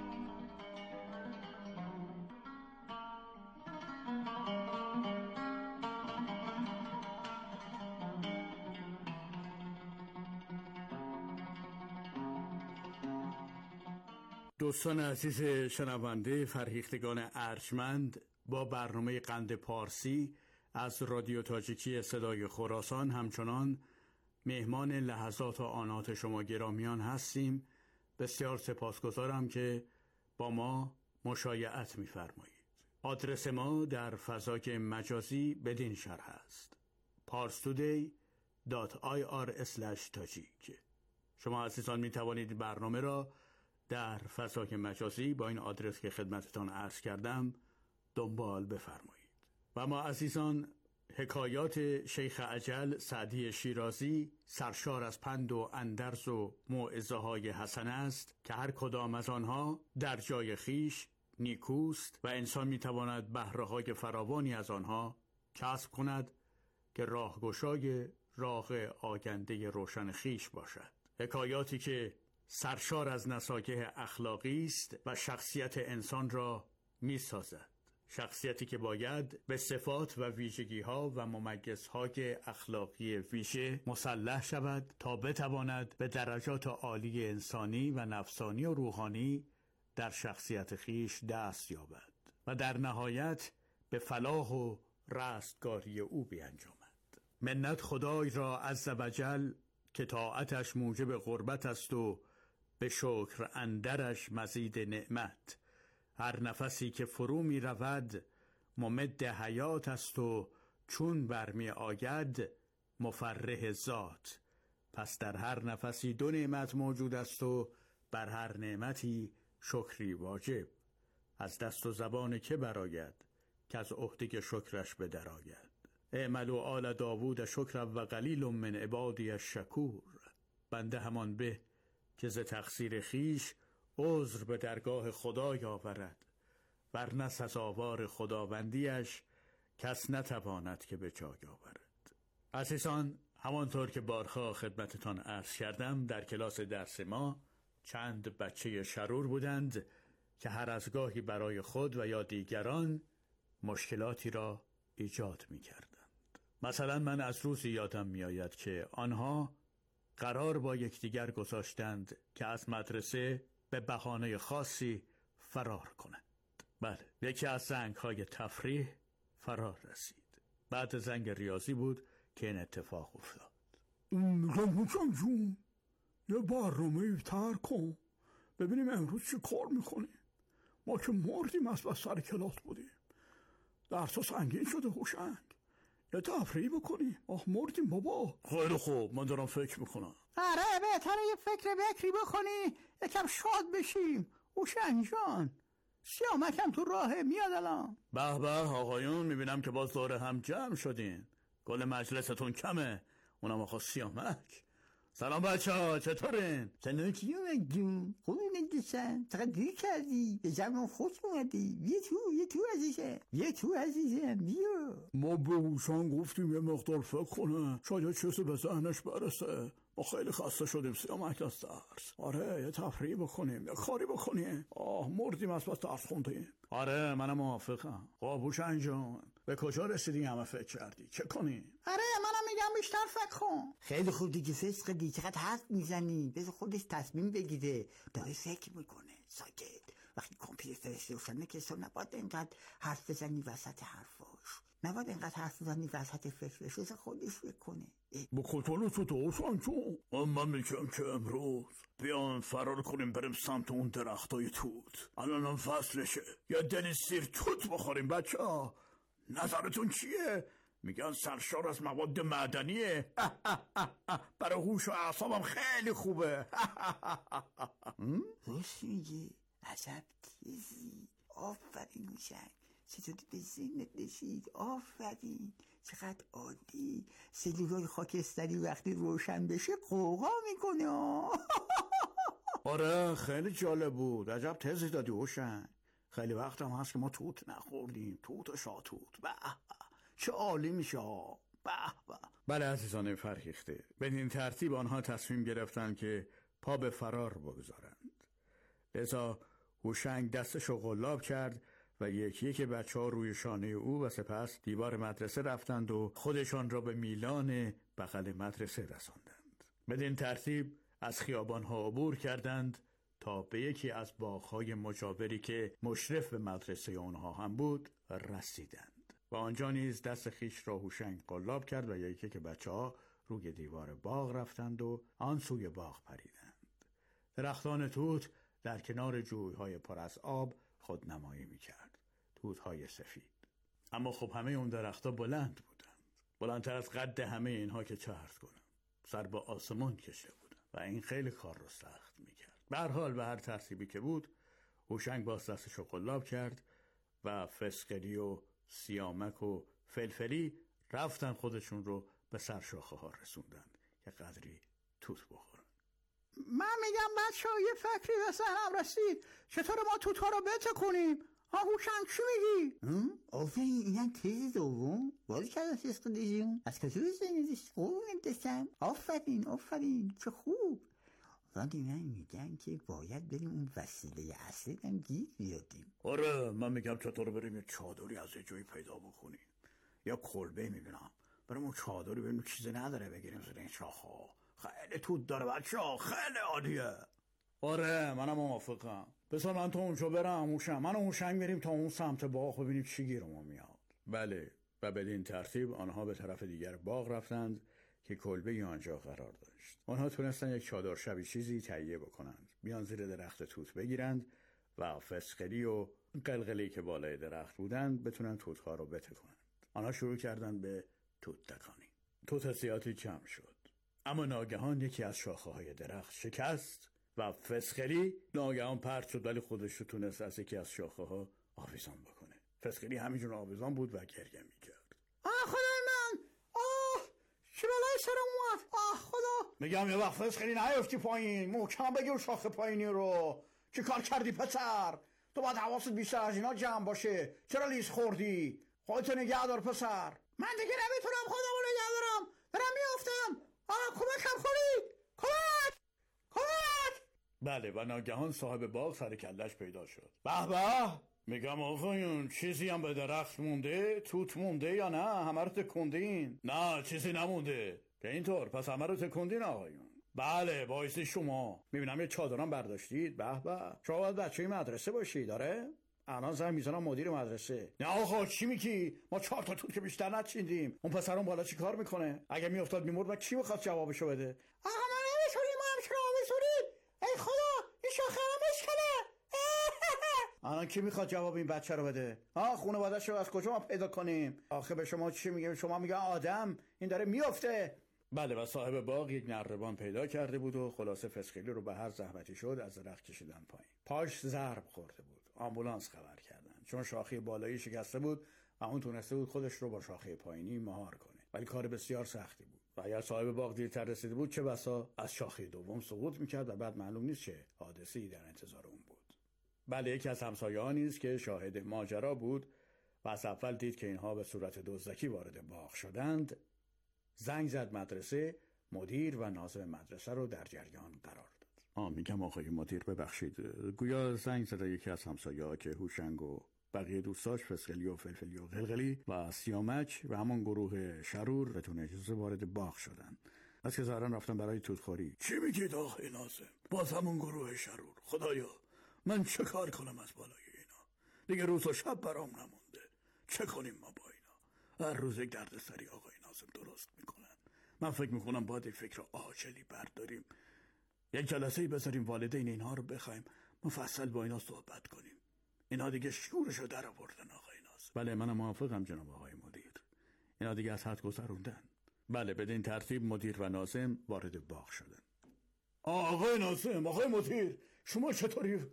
دوستان عزیز شنونده، فرهیختگان ارجمند، با برنامه قند پارسی از رادیو تاجیکی صدای خراسان همچنان مهمان لحظات و آنات شما گرامیان هستیم. بسیار سپاسگزارم که با ما مشایعت می‌فرمایید. آدرس ما در فضای مجازی بدین شرح است: parstoday دات آی آر اسلش تاجیک. شما عزیزان می توانید برنامه را در فضای مجازی با این آدرس که خدمتتان عرض کردم دنبال بفرمایید. و ما عزیزان، حکایات شیخ اجل سعدی شیرازی سرشار از پند و اندرز و موعظه های حسن است که هر کدام از آنها در جای خیش نیکوست و انسان میتواند بهره های فراوانی از آنها کسب کند که راهگشای راه آینده روشن خیش باشد. حکایاتی که سرشار از نصایح اخلاقی است و شخصیت انسان را میسازد. شخصیتی که باید به صفات و ویژگی‌ها و ممیزهای اخلاقی ویژه مسلح شود تا بتواند به درجات عالی انسانی و نفسانی و روحانی در شخصیت خیش دست یابد و در نهایت به فلاح و رستگاری او بیانجامد. منت خدای را عز و جل که طاعتش موجب قربت است و به شکر اندرش مزید نعمت. هر نفسی که فرو می رود ممد حیات است و چون برمی آید مفرح ذات. پس در هر نفسی دو نعمت موجود است و بر هر نعمتی شکری واجب. از دست و زبان که براید که از عهده شکرش بدرآید. اعملوا آل داوود شکر و قلیل من عبادی الشکور. بنده همان به که ز تقصیر خیش عذر به درگاه خدای آورد، ورنه سزاوار خداوندیش کس نتواند که به جای آورد. عزیزان، همانطور که بارها خدمتتان عرض کردم، در کلاس درس ما چند بچه شرور بودند که هر از گاهی برای خود و یا دیگران مشکلاتی را ایجاد می کردند. مثلا من از روزی یادم می آید که آنها قرار با یکدیگر گذاشتند که از مدرسه به بهانه خاصی فرار کنند. بله، یکی از زنگ‌های تفریح فرار رسید. بعد زنگ ریاضی بود که این اتفاق افتاد. رموشان جون، یه برنامه تر کن ببینیم امروز چی کار میکنی. ما که مردیم از بس سر کلاس بودیم، درسا سنگین شده. هوشنگ، یه تفریح بکنی. آه مردیم بابا. خیلی خوب، من دارم فکر میکنم. آره بهتره یه فکر بکری بکنی، یکم شاد بشیم. هوشنگ جان، سیامکم تو راهه، میاد الان. به به آقایون، میبینم که باز دور هم جمع شدین. گل مجلستون کمه، اونم آقا سیامک. سلام بچه ها، چطورین؟ سلام سیامک جون، خوبی ندیسن؟ چقدر دیر کردی؟ به جمعم خوش اومدی. بیا تو، بیا تو عزیزم، بیا تو عزیزم، بیا. ما به هوشنگ گفتیم یه مقدار فکر کنه، شاید چیزی به ذهنش برسه. ما خیلی خسته شدیم سیامک از درس. آره یه تفریح بکنیم، یه کاری بکنیم. آه مردیم از بس درس خوندیم. آره منم موافقم. خب هوشنگ جان، به کجا رسیدی همه فکر کردی؟ چه کنی؟ آره منم میگم بیشتر فکر کن. خیلی خوب دیگه فکر کردی، چقدر حرف میزنی. بذار خودش تصمیم بگیره. داره فکر میکنه. ساکت. وقتی کامپیوترش روشنه که تو نباید اینقدر حرف بزنی وسط حرفاش. نباید اینقدر حرف بزنی وسط فکرش. بذار خودش فکر کنه. با کتانو تو دوشن چون من میگم که امروز بیان فرار کنیم بریم سمت اون درختای توت. الان هم فصلشه، یه دلی سیر توت بخوریم بچه ها. نظرتون چیه؟ میگن سرشار از مواد معدنیه. برای هوش و اعصابم خیلی خوبه. راست میگی، عجب تیزی. آفرین هوشنگ، چطوری به ذهنت رسید؟ آفرین، چقدر عالی. سلولای خاکستری وقتی روشن بشه قوقا میکنه. آره خیلی جالب بود. عجب تزی دادی هوشنگ. خیلی وقت هم هست که ما توت نخوردیم. توت و شاتوت، به چه عالی میشه. به به. بله عزیزان فرهیخته، بدین ترتیب آنها تصمیم گرفتن که پا به فرار بگذارند. لذا هوشنگ دستشو قلاب کرد و یکی یک بچه ها روی شانه او و سپس دیوار مدرسه رفتند و خودشان را به میلان بغل مدرسه رساندند. بدین ترتیب از خیابان ها عبور کردند تا به یکی از باغ‌های مجاوری که مشرف به مدرسه آنها هم بود رسیدند و آنجا نیز دست خیش را هوشنگ قلاب کرد و یکی که بچه ها روی دیوار باغ رفتند و آن سوی باغ پریدند. درختان توت در کنار جوی‌های پر از آب خودنمایی می‌کرد. توت‌های سفید. اما خب همه اون درخت‌ها بلند بودند. بلندتر از قد همه اینها که چه عرض کنم. سر به آسمان کشیده بودند و این خیلی کار رو سخت می‌کرد. به هر حال به هر ترتیبی که بود، هوشنگ باز دستشو قلاب کرد و فسقلی و سیامک و فلفلی رفتن خودشون رو به سرشاخه ها رسوندن که قدری توت بخورن. من میگم بچه ها یه فکری به ذهنم رسید. چطور ما توت ها رو بتکونیم؟ ها هوشنگ چی میگی؟ آفرین، اینم تیز دوم بازی کردن فسقلی جون. از کجا به ذهنش قربونت داشتم. آفرین آفرین، چه خوب. ولی من میگم که باید بریم اون وسیله اصلی هم گیر بیادیم. آره من میگم چطور بریم یه چادری از یه جایی پیدا بکنیم. یا کلبه میبینم بریم اون چادری بریم چیزی نداره بگیریم زیر این شاخه. خیلی توت داره بچه ها، خیلی عالیه. آره منم موافقم. بسا من تا اونجا برم هوشنگ، من و هوشنگ بریم تا اون سمت باغ ببینیم چی گیرمون میاد. بله و بدین ترتیب آنها به طرف دیگر باغ رفتند که کلبه آنجا قرار داشت. آنها تونستن یک چادر شبی چیزی تهیه بکنند، بیان زیر درخت توت بگیرند و فسقلی و قلقلی که بالای درخت بودند بتونن توت‌ها رو بتکونند. آنها شروع کردند به توت تکانی. توت زیادی جمع شد، اما ناگهان یکی از شاخه‌های درخت شکست و فسقلی ناگهان پرت شد، ولی خودش رو تونست از یکی از شاخه‌ها آویزان بکنه. فسقلی همینجور آویزان بود و گریه می‌کرد. آه خدای من، سرم اومد. آه خدا. میگم یه وقت فسقلی نیفتی پایین، محکم بگیر شاخه پایینی رو. چی کار کردی پسر؟ تو باید حواست بیشتر از اینا جمع باشه. چرا لیز خوردی؟ خودتو نگه دار پسر. من دیگه نمیتونم خودمو نگه دارم، دارم میافتم. آه کمکم کنید، کمک کمک. بله و ناگهان صاحب باغ سر کلش پیدا شد. به به، میگم آقایون چیزی هم به درخت مونده؟ توت مونده یا نه؟ همه رو تکوندین؟ نه چیزی نمونده. که اینطور پس همه رو تکوندین آقایون. بله بایستی شما. میبینم یه چادرام برداشتید. به به، شما باید بچه مدرسه باشید. داره الان زنگ میزنم مدیر مدرسه. نه آقا چی میگی؟ ما چهار تا توت که بیشتر نچیندیم. اون پسرم بالا چی کار میکنه؟ اگه میافتاد میمرد و کی بخواد جوابشو بده؟ آقا ما نمیتونیم، ما هم چرا میتونیم؟ ای خدا این شاخه رو مشکله. الان کی میخواد جواب این بچه رو بده؟ آه خانواده‌اش رو از کجا ما پیدا کنیم؟ آخه به شما چی میگیم؟ شما میگن آدم این داره میافته. بله و صاحب باغ یک نردبان پیدا کرده بود و خلاصه فسقلی رو به هر زحمتی شد از درخت کشیدن پایین. پاش ضرب خورده بود. آمبولانس خبر کردن چون شاخه بالایی شکسته بود و اون تونسته بود خودش رو با شاخه پایینی مهار کنه، ولی کار بسیار سختی بود و اگر صاحب باغ دیرتر رسیده بود چه بسا از شاخه دوم سقوط میکرد و بعد معلوم نیست چه حادثه‌ای در انتظار اون بود. بله یکی از همسایه‌ها نیز که شاهد ماجرا بود و از اول دید که اینها به صورت دزدکی وارد باغ شدند، زنگ زد مدرسه. مدیر و ناظم مدرسه رو در جریان قرار داد. آه میگم آقای مدیر ببخشید، گویا زنگ زده یکی از همسایه‌ها که هوشنگ و بقیه دوستاش فسقلی و فلفلی و قلقلی و سیامک و همان گروه شرور بدون اجازه وارد باغ شدن. از که ظاهرا رفتن برای توتخوری. چی میگید آقای ناظم؟ باز همون گروه شرور؟ خدایا من چه کار کنم از بالای اینا؟ دیگه روز و شب برام نمونده. چه کنیم ما با اینا؟ هر روز یک درد سری آقای ناظم درست میکنن. من فکر میکنم باید یک فکر عاجلی برداریم، یک جلسه‌ای بذاریم والدین اینها رو بخوایم مفصل با اینا صحبت کنیم. اینا دیگه شورشو در آوردن آقای ناظم. بله منم موافقم جناب آقای مدیر. اینا دیگه از حد گذروندن. بله بدین ترتیب مدیر و ناظم وارد باغ شدن. آقای ناظم، آقای مدیر، شما چطوری؟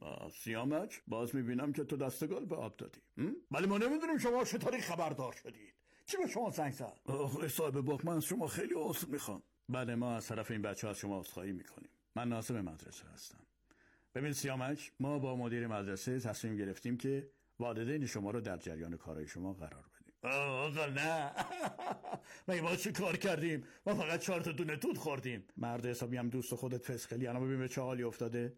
سیامک باز میبینم که تو دستگال به آب دادی. ولی ما نمیدونیم شما چطوری خبردار شدید. کی به شما زنگ زد؟ آقای صاحب باغ من از شما خیلی عذر میخوام. بله ما از طرف این بچه از شما عذرخواهی میکنیم. من ناظم مدرسه هستم. ببین سیامک، ما با مدیر مدرسه تصمیم گرفتیم که والدین شما رو در جریان کارهای شما قرار بدیم. آقا نه مگه ما چی کار کردیم؟ ما فقط چهار تا دونه توت خوردیم. مرد حسابی هم دوست خودت فسقلی، الان ببین به چه حالی افتاده.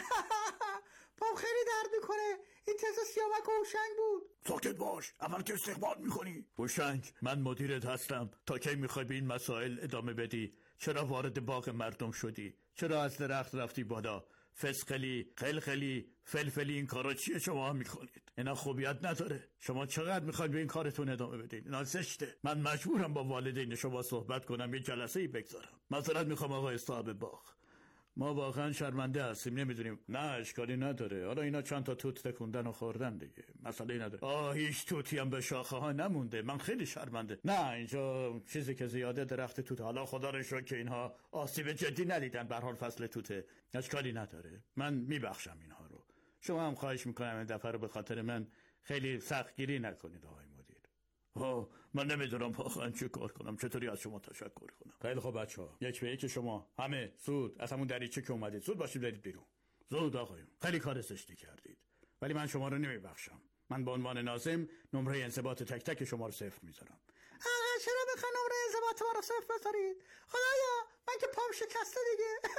پام خیلی درد میکنه. این تز سیامک و هوشنگ بود. ساکت باش، اول که استقبال میکنی. هوشنگ من مدیرت هستم. تا کی میخوای به این مسائل ادامه بدی؟ چرا وارد باغ مردم شدی؟ چرا از درخت رفتی بالا؟ فسقلی، قلقلی، فلفلی، این کارا چیه شما میکنید؟ اینا خوبیت نداره. شما چقدر میخواید به این کارتون ادامه بدین؟ اینا زشته. من مجبورم با والدین شما صحبت کنم، یه جلسه‌ای بگذارم. مثلا میخوام آقای صاحب باغ، ما واقعا شرمنده هستیم، نمیدونیم. نه اشکالی نداره، حالا اینا چند تا توت تکوندن و خوردن دیگه، مسئله نداره. آه هیچ توتی هم به شاخه ها نمونده، من خیلی شرمنده. نه اینجا چیزی که زیاده درخت توت. حالا خدا رو شکر که اینها آسیب جدی ندیدن، به هر حال فصل توته، اشکالی نداره، من میبخشم اینها رو. شما هم خواهش میکنم این دفعه رو به خاطر من خیلی سختگیری نکنید آقای مدیر. آه من نمیدونم واقعا چه کار کنم، چطوری از شما تشکر کنم. خیلی خوب بچه‌ها، یک به یک شما همه زود از همون دریچه که اومدید زود باشید برید بیرون. زود آقایون، خیلی کار زشتی کردید ولی من شما رو نمیبخشم. من به عنوان ناظم نمره انضباط تک تک شما رو صفر میذارم. آقا چرا بخوای نمره انضباط ما رو صفر بذارید؟ خدایا من که پام شکسته دیگه.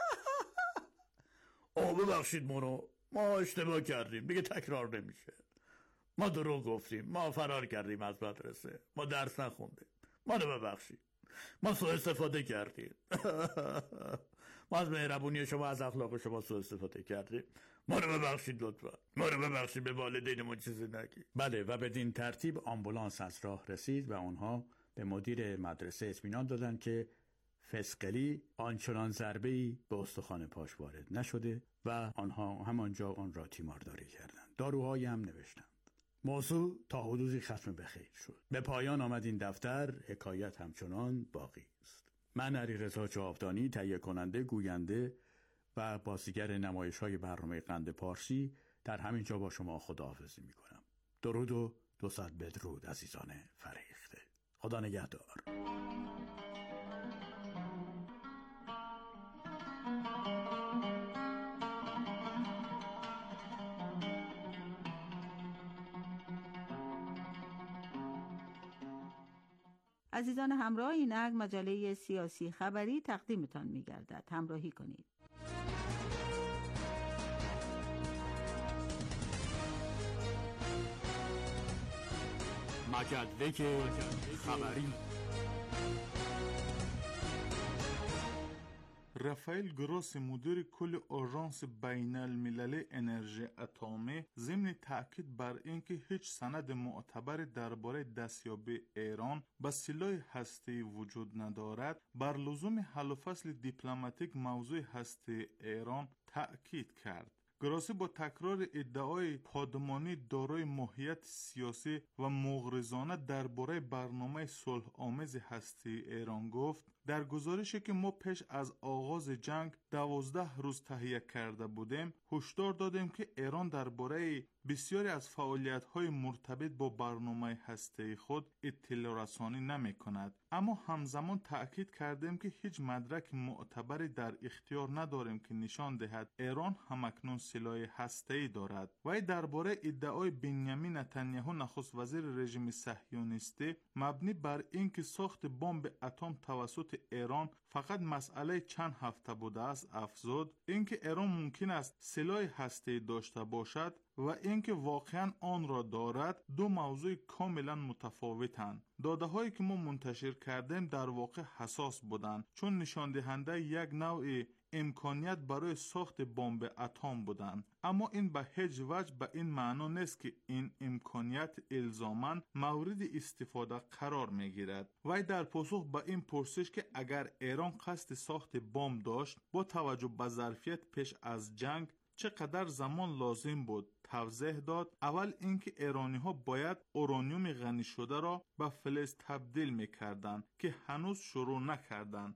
آه ببخشید مونو، ما اشتباه کردیم دیگه، تکرار نمیشه. ما دروغ گفتیم، ما فرار کردیم از مدرسه، ما درس نخوندیم، ما رو ببخشید، ما سوء استفاده کردیم. ما از مهربونی شما، از اخلاق شما سوء استفاده کردیم، ما رو ببخشید لطفا، ما رو ببخشید، به والدینمون چیزی نگید. بله و بدین ترتیب آمبولانس از راه رسید و اونها به مدیر مدرسه اطمینان دادن که فسقلی آنچنان ضربه‌ای به استخوان پاش وارد نشده و آنها همانجا آن را تیمارداری کردند. داروهایی هم نوشتند. موضوع تا حدودی ختم به خیر شد. به پایان آمد این دفتر، حکایت همچنان باقی است. من علیرضا جاودانی، تهیه کننده، گوینده و بازیگر نمایش‌های برنامه قند پارسی در همین جا با شما خداحافظی می‌کنم. درود و دو صد بدرود عزیزان فریخته. خدا نگهدار. عزیزان همراه، این نقل مجله سیاسی خبری تقدیمتان می‌گردد. همراهی کنید. مجله خبری. رافائل گروسی مدیر کل آژانس بین المللی انرژی اتمی ضمن تاکید بر اینکه هیچ سند معتبر درباره دستیابی ایران به سلاح هسته‌ای وجود ندارد، بر لزوم حل و فصل دیپلماتیک موضوع هسته ایران تاکید کرد. گروسی با تکرار ادعای پادمانی دارای ماهیت سیاسی و مغرضانه درباره برنامه صلح آمیز هسته ایران گفت: در گزارشی که ما پیش از آغاز جنگ دوازده روز تهیه کرده بودیم، هشدار دادیم که ایران درباره بسیاری از فعالیت‌های مرتبط با برنامه هسته‌ای خود اطلاع رسانی نمی‌کند، اما همزمان تأکید کردیم که هیچ مدرک معتبری در اختیار نداریم که نشان دهد ایران همکنون سلاح هسته‌ای دارد. وی درباره ادعای بنیامین نتانیاهو نخست وزیر رژیم صهیونیستی مبنی بر اینکه ساخت بمب اتم توسط ایران فقط مسئله چند هفته بوده است افزود: اینکه ایران ممکن است سلاح هسته‌ای داشته باشد و اینکه واقعا آن را دارد دو موضوع کاملا متفاوتند. داده هایی که ما منتشر کردیم در واقع حساس بودند، چون نشان دهنده یک نوع امکانیت برای ساخت بمب اتم بودند، اما این به هیچ وجه به این معنا نیست که این امکانیت الزاماً مورد استفاده قرار می گیرد. وی در پاسخ به این پرسش که اگر ایران قصد ساخت بمب داشت، با توجه به ظرفیت پیش از جنگ چقدر زمان لازم بود، توضیح داد: اول اینکه ایرانی ها باید اورانیوم غنی شده را به فلز تبدیل می کردند که هنوز شروع نکردند.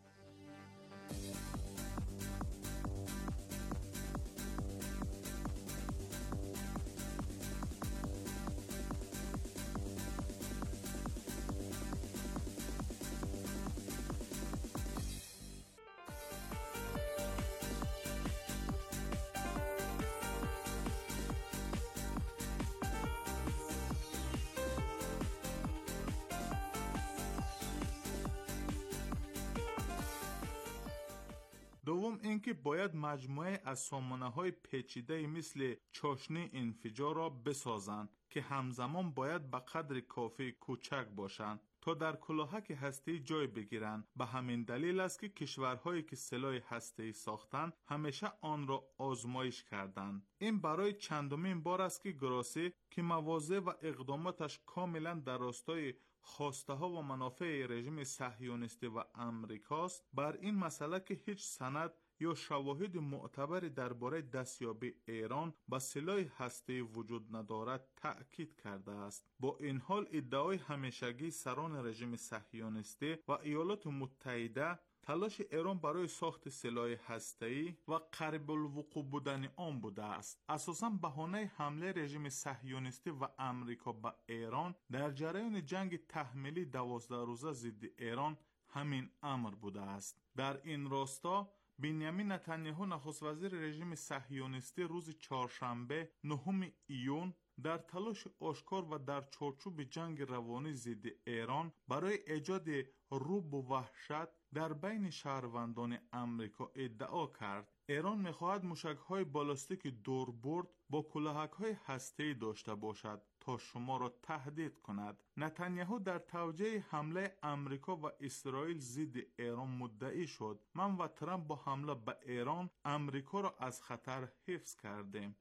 دوم اینکه باید مجموعه از سامانه‌های پیچیده مثل چاشنی انفجار را بسازند که همزمان باید به قدر کافی کوچک باشند تا در کلاهک هسته‌ای جای بگیرند. به همین دلیل است که کشورهایی که سلاح هسته‌ای ساختند همیشه آن را آزمایش کردند. این برای چندمین بار است که گروسی که مواضع و اقداماتش کاملا در راستای خواسته ها و منافع رژیم صهیونیستی و امریکاست، بر این مسئله که هیچ سند یا شواهد معتبری درباره دستیابی ایران به سلاح هسته‌ای وجود ندارد تأکید کرده است. با این حال ادعای همیشگی سران رژیم صهیونیستی و ایالات متحده تلاش ایران برای ساخت سلاح هسته‌ای و قریب الوقوع بودن آن بوده است. اساساً بهانه حمله رژیم صهیونیستی و امریکا به ایران در جریان جنگ تحمیلی دوازده روزه ضد ایران همین امر بوده است. در این راستا بنیامین نتانیاهو نخست وزیر رژیم صهیونیستی روز چهارشنبه نهم ایون در تلاش آشکار و در چارچوب جنگ روانی ضد ایران برای ایجاد رعب و وحشت در بین شهروندان امریکا ادعا کرد ایران می‌خواهد موشک‌های بالستیک دوربرد با کلاهک‌های هسته‌ای داشته باشد تا شما را تهدید کند. نتانیاهو در توجیه حمله امریکا و اسرائیل ضد ایران مدعی شد: من و ترامپ با حمله به ایران امریکا را از خطر حفظ کردیم.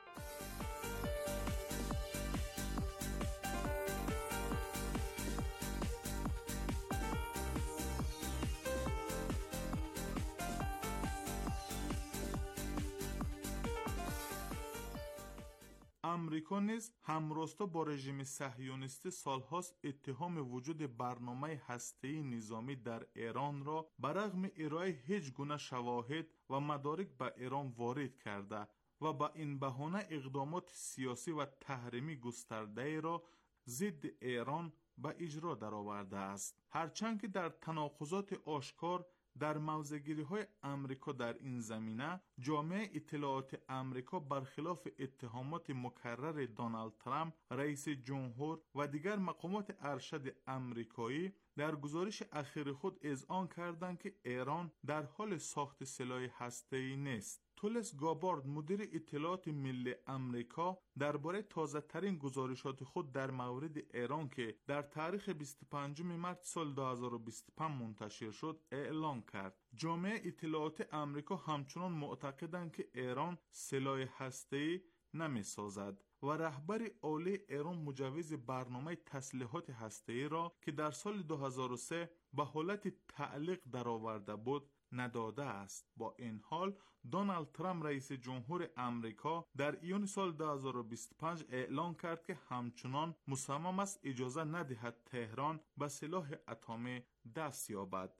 امریکا نیز همراستا با رژیم صهیونیستی سالهاست اتهام وجود برنامه هسته‌ای نظامی در ایران را به رغم ارائه هیچ گونه شواهد و مدارک به ایران وارد کرده و با این بهانه اقدامات سیاسی و تحریمی گسترده را ضد ایران به اجرا درآورده است. هرچند که در تناقضات آشکار در موضع‌گیری‌های امریکا در این زمینه جامعه اطلاعات امریکا برخلاف اتهامات مکرر دونالد ترامپ رئیس جمهور و دیگر مقامات ارشد امریکایی در گزارش اخیر خود اذعان کردند که ایران در حال ساخت سلاح هسته‌ای نیست. تولس گابارد مدیر اطلاعات ملی امریکا درباره تازه‌ترین گزارشات خود در مورد ایران که در تاریخ بیست و پنجم مارس سال دو هزار و بیست و پنج منتشر شد اعلام کرد. جامعه اطلاعات امریکا همچنان معتقدند که ایران سلاح هسته‌ای نمی‌سازد و رهبر عالی ایران مجوز برنامه تسلیحات هسته‌ای را که در سال دو هزار و سه به حالت تعلیق درآورده بود نداده است. با این حال دونالد ترامپ رئیس جمهور امریکا در ایون سال دو هزار و بیست و پنج اعلام کرد که همچنان مصمم است اجازه ندهد تهران به سلاح اتمی دست یابد.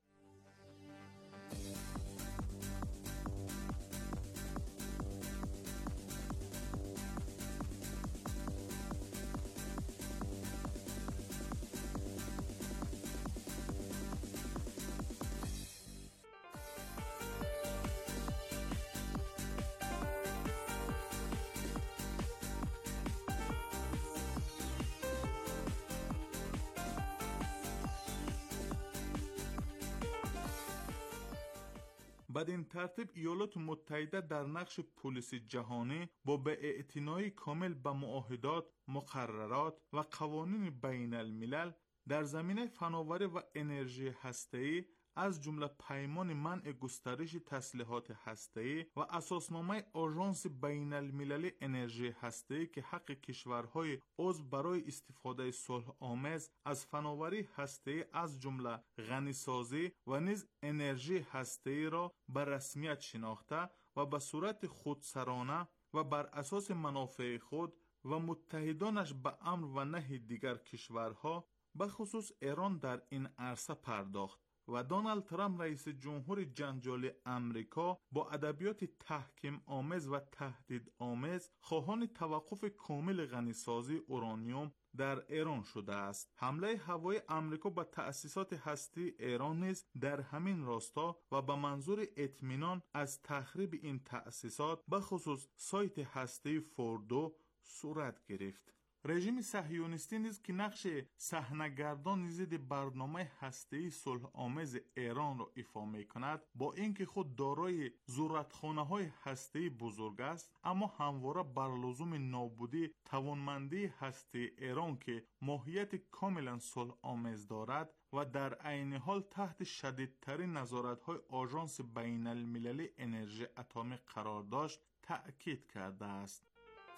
بدین ترتیب ایالات متحده در نقش پلیس جهانی با بی‌اعتنایی کامل به معاهدات، مقررات و قوانین بین الملل در زمینه فناوری و انرژی هسته‌ای از جمله پیمان منع گسترش تسلیحات هسته‌ای و اساسنامه آژانس بین المللی انرژی هسته‌ای که حق کشورهای عضو برای استفاده صلح آمیز از فناوری هسته‌ای از جمله غنیسازی و نیز انرژی هسته‌ای را به رسمیت شناخته و به صورت خودسرانه و بر اساس منافع خود و متحدانش به امر و نهی دیگر کشورها به خصوص ایران در این عرصه پرداخت و دونالد ترامپ رئیس جمهور جنجالی امریکا با ادبیات تحکیم آمیز و تهدید آمیز خواهان توقف کامل غنیسازی اورانیوم در ایران شده است. حمله هوایی امریکا به تأسیسات هستی ایران نیز در همین راستا و به منظور اطمینان از تخریب این تأسیسات به خصوص سایت هستی فوردو صورت گرفت. رژیم صهیونیستی نیز که نقش صحنه‌گردان ضد برنامه هسته‌ای صلح آمیز ایران را ایفا می‌کند، با اینکه خود دارای ذرتخانه‌های هسته‌ای بزرگ است، اما همواره بر لزوم نابودی توانمندی هسته ایران که ماهیت کاملا صلح آمیز دارد و در عین حال تحت شدیدترین نظارت‌های آژانس بین المللی انرژی اتمی قرار داشت، تأکید کرده است.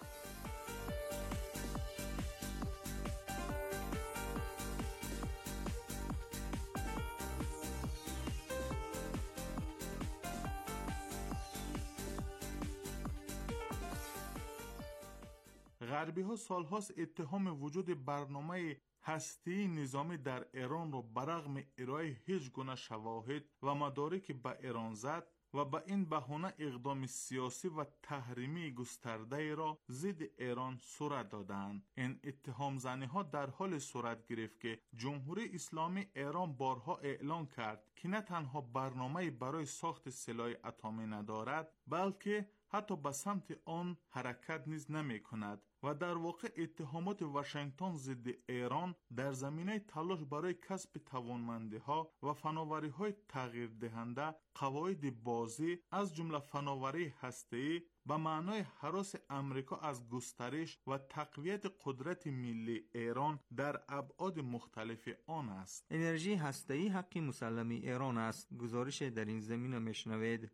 غربی ها سالهاست اتهام وجود برنامه هستی نظامی در ایران را برغم ارائه هیچ گونه شواهد و مدارک به ایران زد و به این بهانه اقدام سیاسی و تحریمی گسترده را ضد ایران صورت دادند. این اتهام زنی ها در حال صورت گرفت که جمهوری اسلامی ایران بارها اعلان کرد که نه تنها برنامه برای ساخت سلاح اتمی ندارد، بلکه حتی به سمت آن حرکت نیز نمی کند و در واقع اتهامات واشنگتن ضد ایران در زمینه تلاش برای کسب توانمندی ها و فناوری های تغییر دهنده قواعد بازی از جمله فناوری هسته‌ای به معنای هراس امریکا از گسترش و تقویت قدرت ملی ایران در ابعاد مختلف آن است. انرژی هسته‌ای حقی مسلم ایران است. گزارش در این زمینه میشنوید.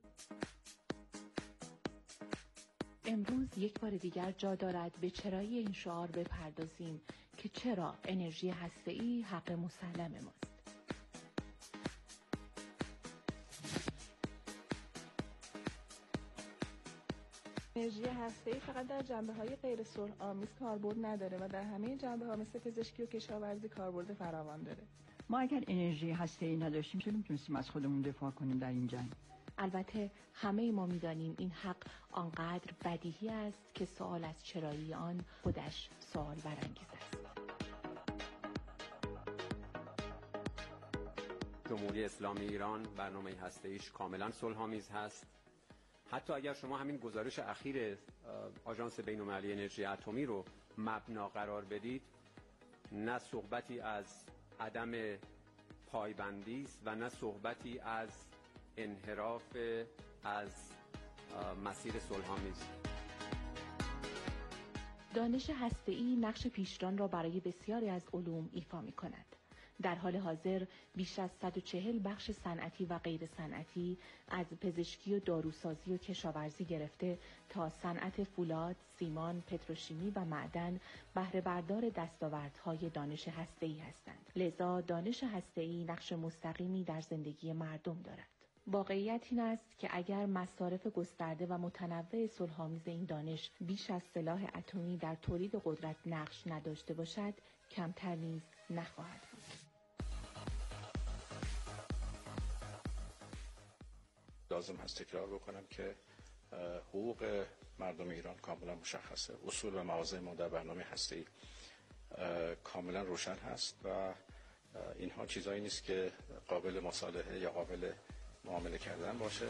امروز یک بار دیگر جا دارد به چرایی این شعار بپردازیم که چرا انرژی هسته‌ای حق مسلم ماست. انرژی هسته‌ای فقط در جنبه‌های غیر صلح‌آمیز کاربرد نداره و در همه جنبه‌ها مثل پزشکی و کشاورزی کاربرد فراوان داره. ما اگر انرژی هسته‌ای نداشتیم چطور میتونستیم از خودمون دفاع کنیم در این جنگ؟ البته همه ما می‌دانیم این حق آنقدر بدیهی است که سوال از چرایی آن خودش سوال برانگیز است. جمهوری اسلامی ایران برنامه هسته‌ایش کاملا صلح‌آمیز هست. حتی اگر شما همین گزارش اخیر آژانس بین‌المللی انرژی اتمی رو مبنا قرار بدید، نه صحبتی از عدم پایبندی است و نه صحبتی از انحراف از مسیر صلح‌آمیز. دانش هسته‌ای نقش پیشران را برای بسیاری از علوم ایفا می‌کند. در حال حاضر بیش از صد و چهل بخش صنعتی و غیر صنعتی از پزشکی و داروسازی و کشاورزی گرفته تا صنعت فولاد، سیمان، پتروشیمی و معدن بهره بردار دستاوردهای دانش هسته‌ای هستند. لذا دانش هسته‌ای نقش مستقیمی در زندگی مردم دارد. واقعیت این است که اگر مصارف گسترده و متنوع صلح‌آمیز این دانش بیش از سلاح اتمی در تولید قدرت نقش نداشته باشد، کمتر نیز نخواهد بود. لازم هست تکرار بکنم که حقوق مردم ایران کاملا مشخصه. اصول و مواضع ما در برنامه هسته‌ای کاملا روشن هست و اینها چیزایی نیست که قابل مصالحه یا قابل معامله کردن باشه.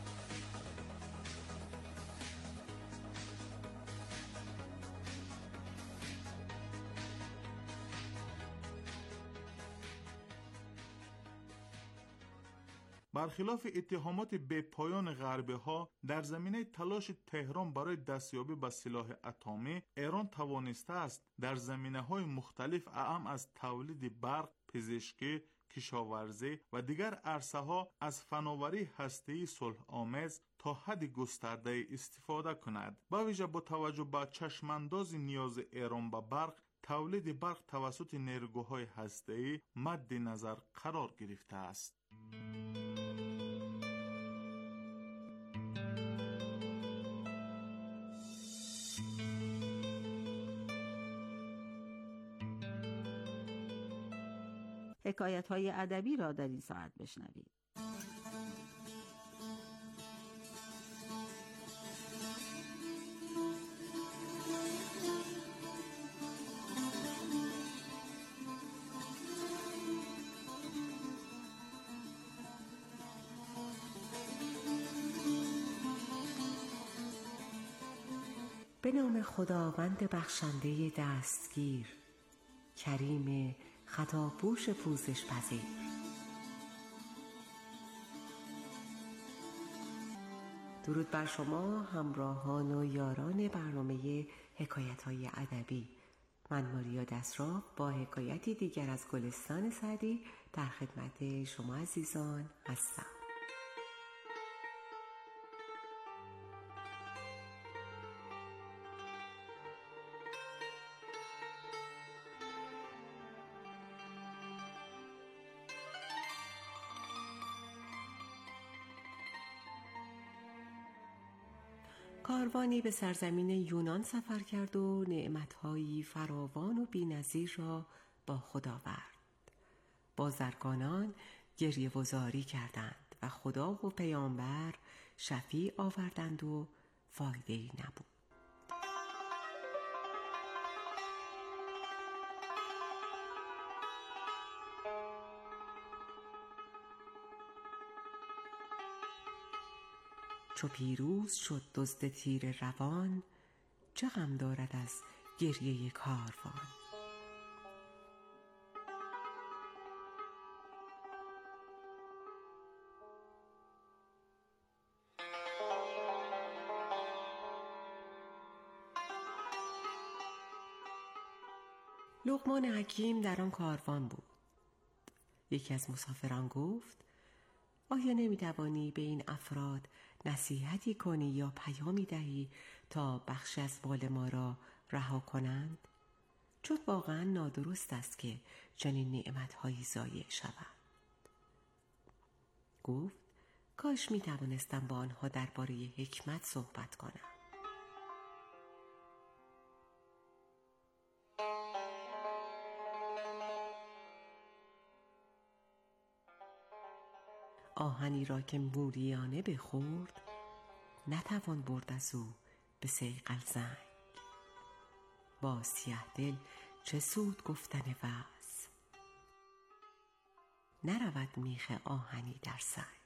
برخلاف اتهامات بی‌پایان غربی ها در زمینه تلاش تهران برای دستیابی به سلاح اتمی، ایران توانسته است در زمینه‌های مختلف اعم از تولید برق، پزشکی، کشاورزی و دیگر عرصه‌ها از فناوری هسته‌ای صلح‌آمیز تا حد گسترده استفاده کند. با ویژه با توجه به چشمانداز نیاز ایران به برق، تولید برق توسط نیروگاه‌های هسته‌ای مد نظر قرار گرفته است. حکایت‌های ادبی را در این ساعت بشنوید. به نام خداوند بخشنده دستگیر، کریم خطاپوش پوزش پذیر. درود بر شما همراهان و یاران برنامه حکایت‌های ادبی. من ماریا دسراف با حکایتی دیگر از گلستان سعدی در خدمت شما عزیزان هستم. کاروانی به سرزمین یونان سفر کرد و نعمت‌هایی فراوان و بی‌نظیر را با خود آورد. بازرگانان گریه وزاری کردند و خدا و پیامبر شفیع آوردند و فایده‌ای نبود. چو پیروز شد دزد تیر روان، چه غم دارد از گریه کاروان. لقمان حکیم در آن کاروان بود. یکی از مسافران گفت: آیا نمی‌توانی به این افراد نصیحتی کنی یا پیامی دهی تا بخشی از مال ما را رها کنند؟ چون واقعا نادرست است که چنین نعمت‌هایی ضایع شوند. گفت: کاش می‌توانستم با آنها درباره حکمت صحبت کنم. آهنی را که موریانه بخورد، نتوان برد از او به صیقل زنگ. با سیه دل چه سود گفتن وعظ؟ نرود میخ آهنی در سنگ.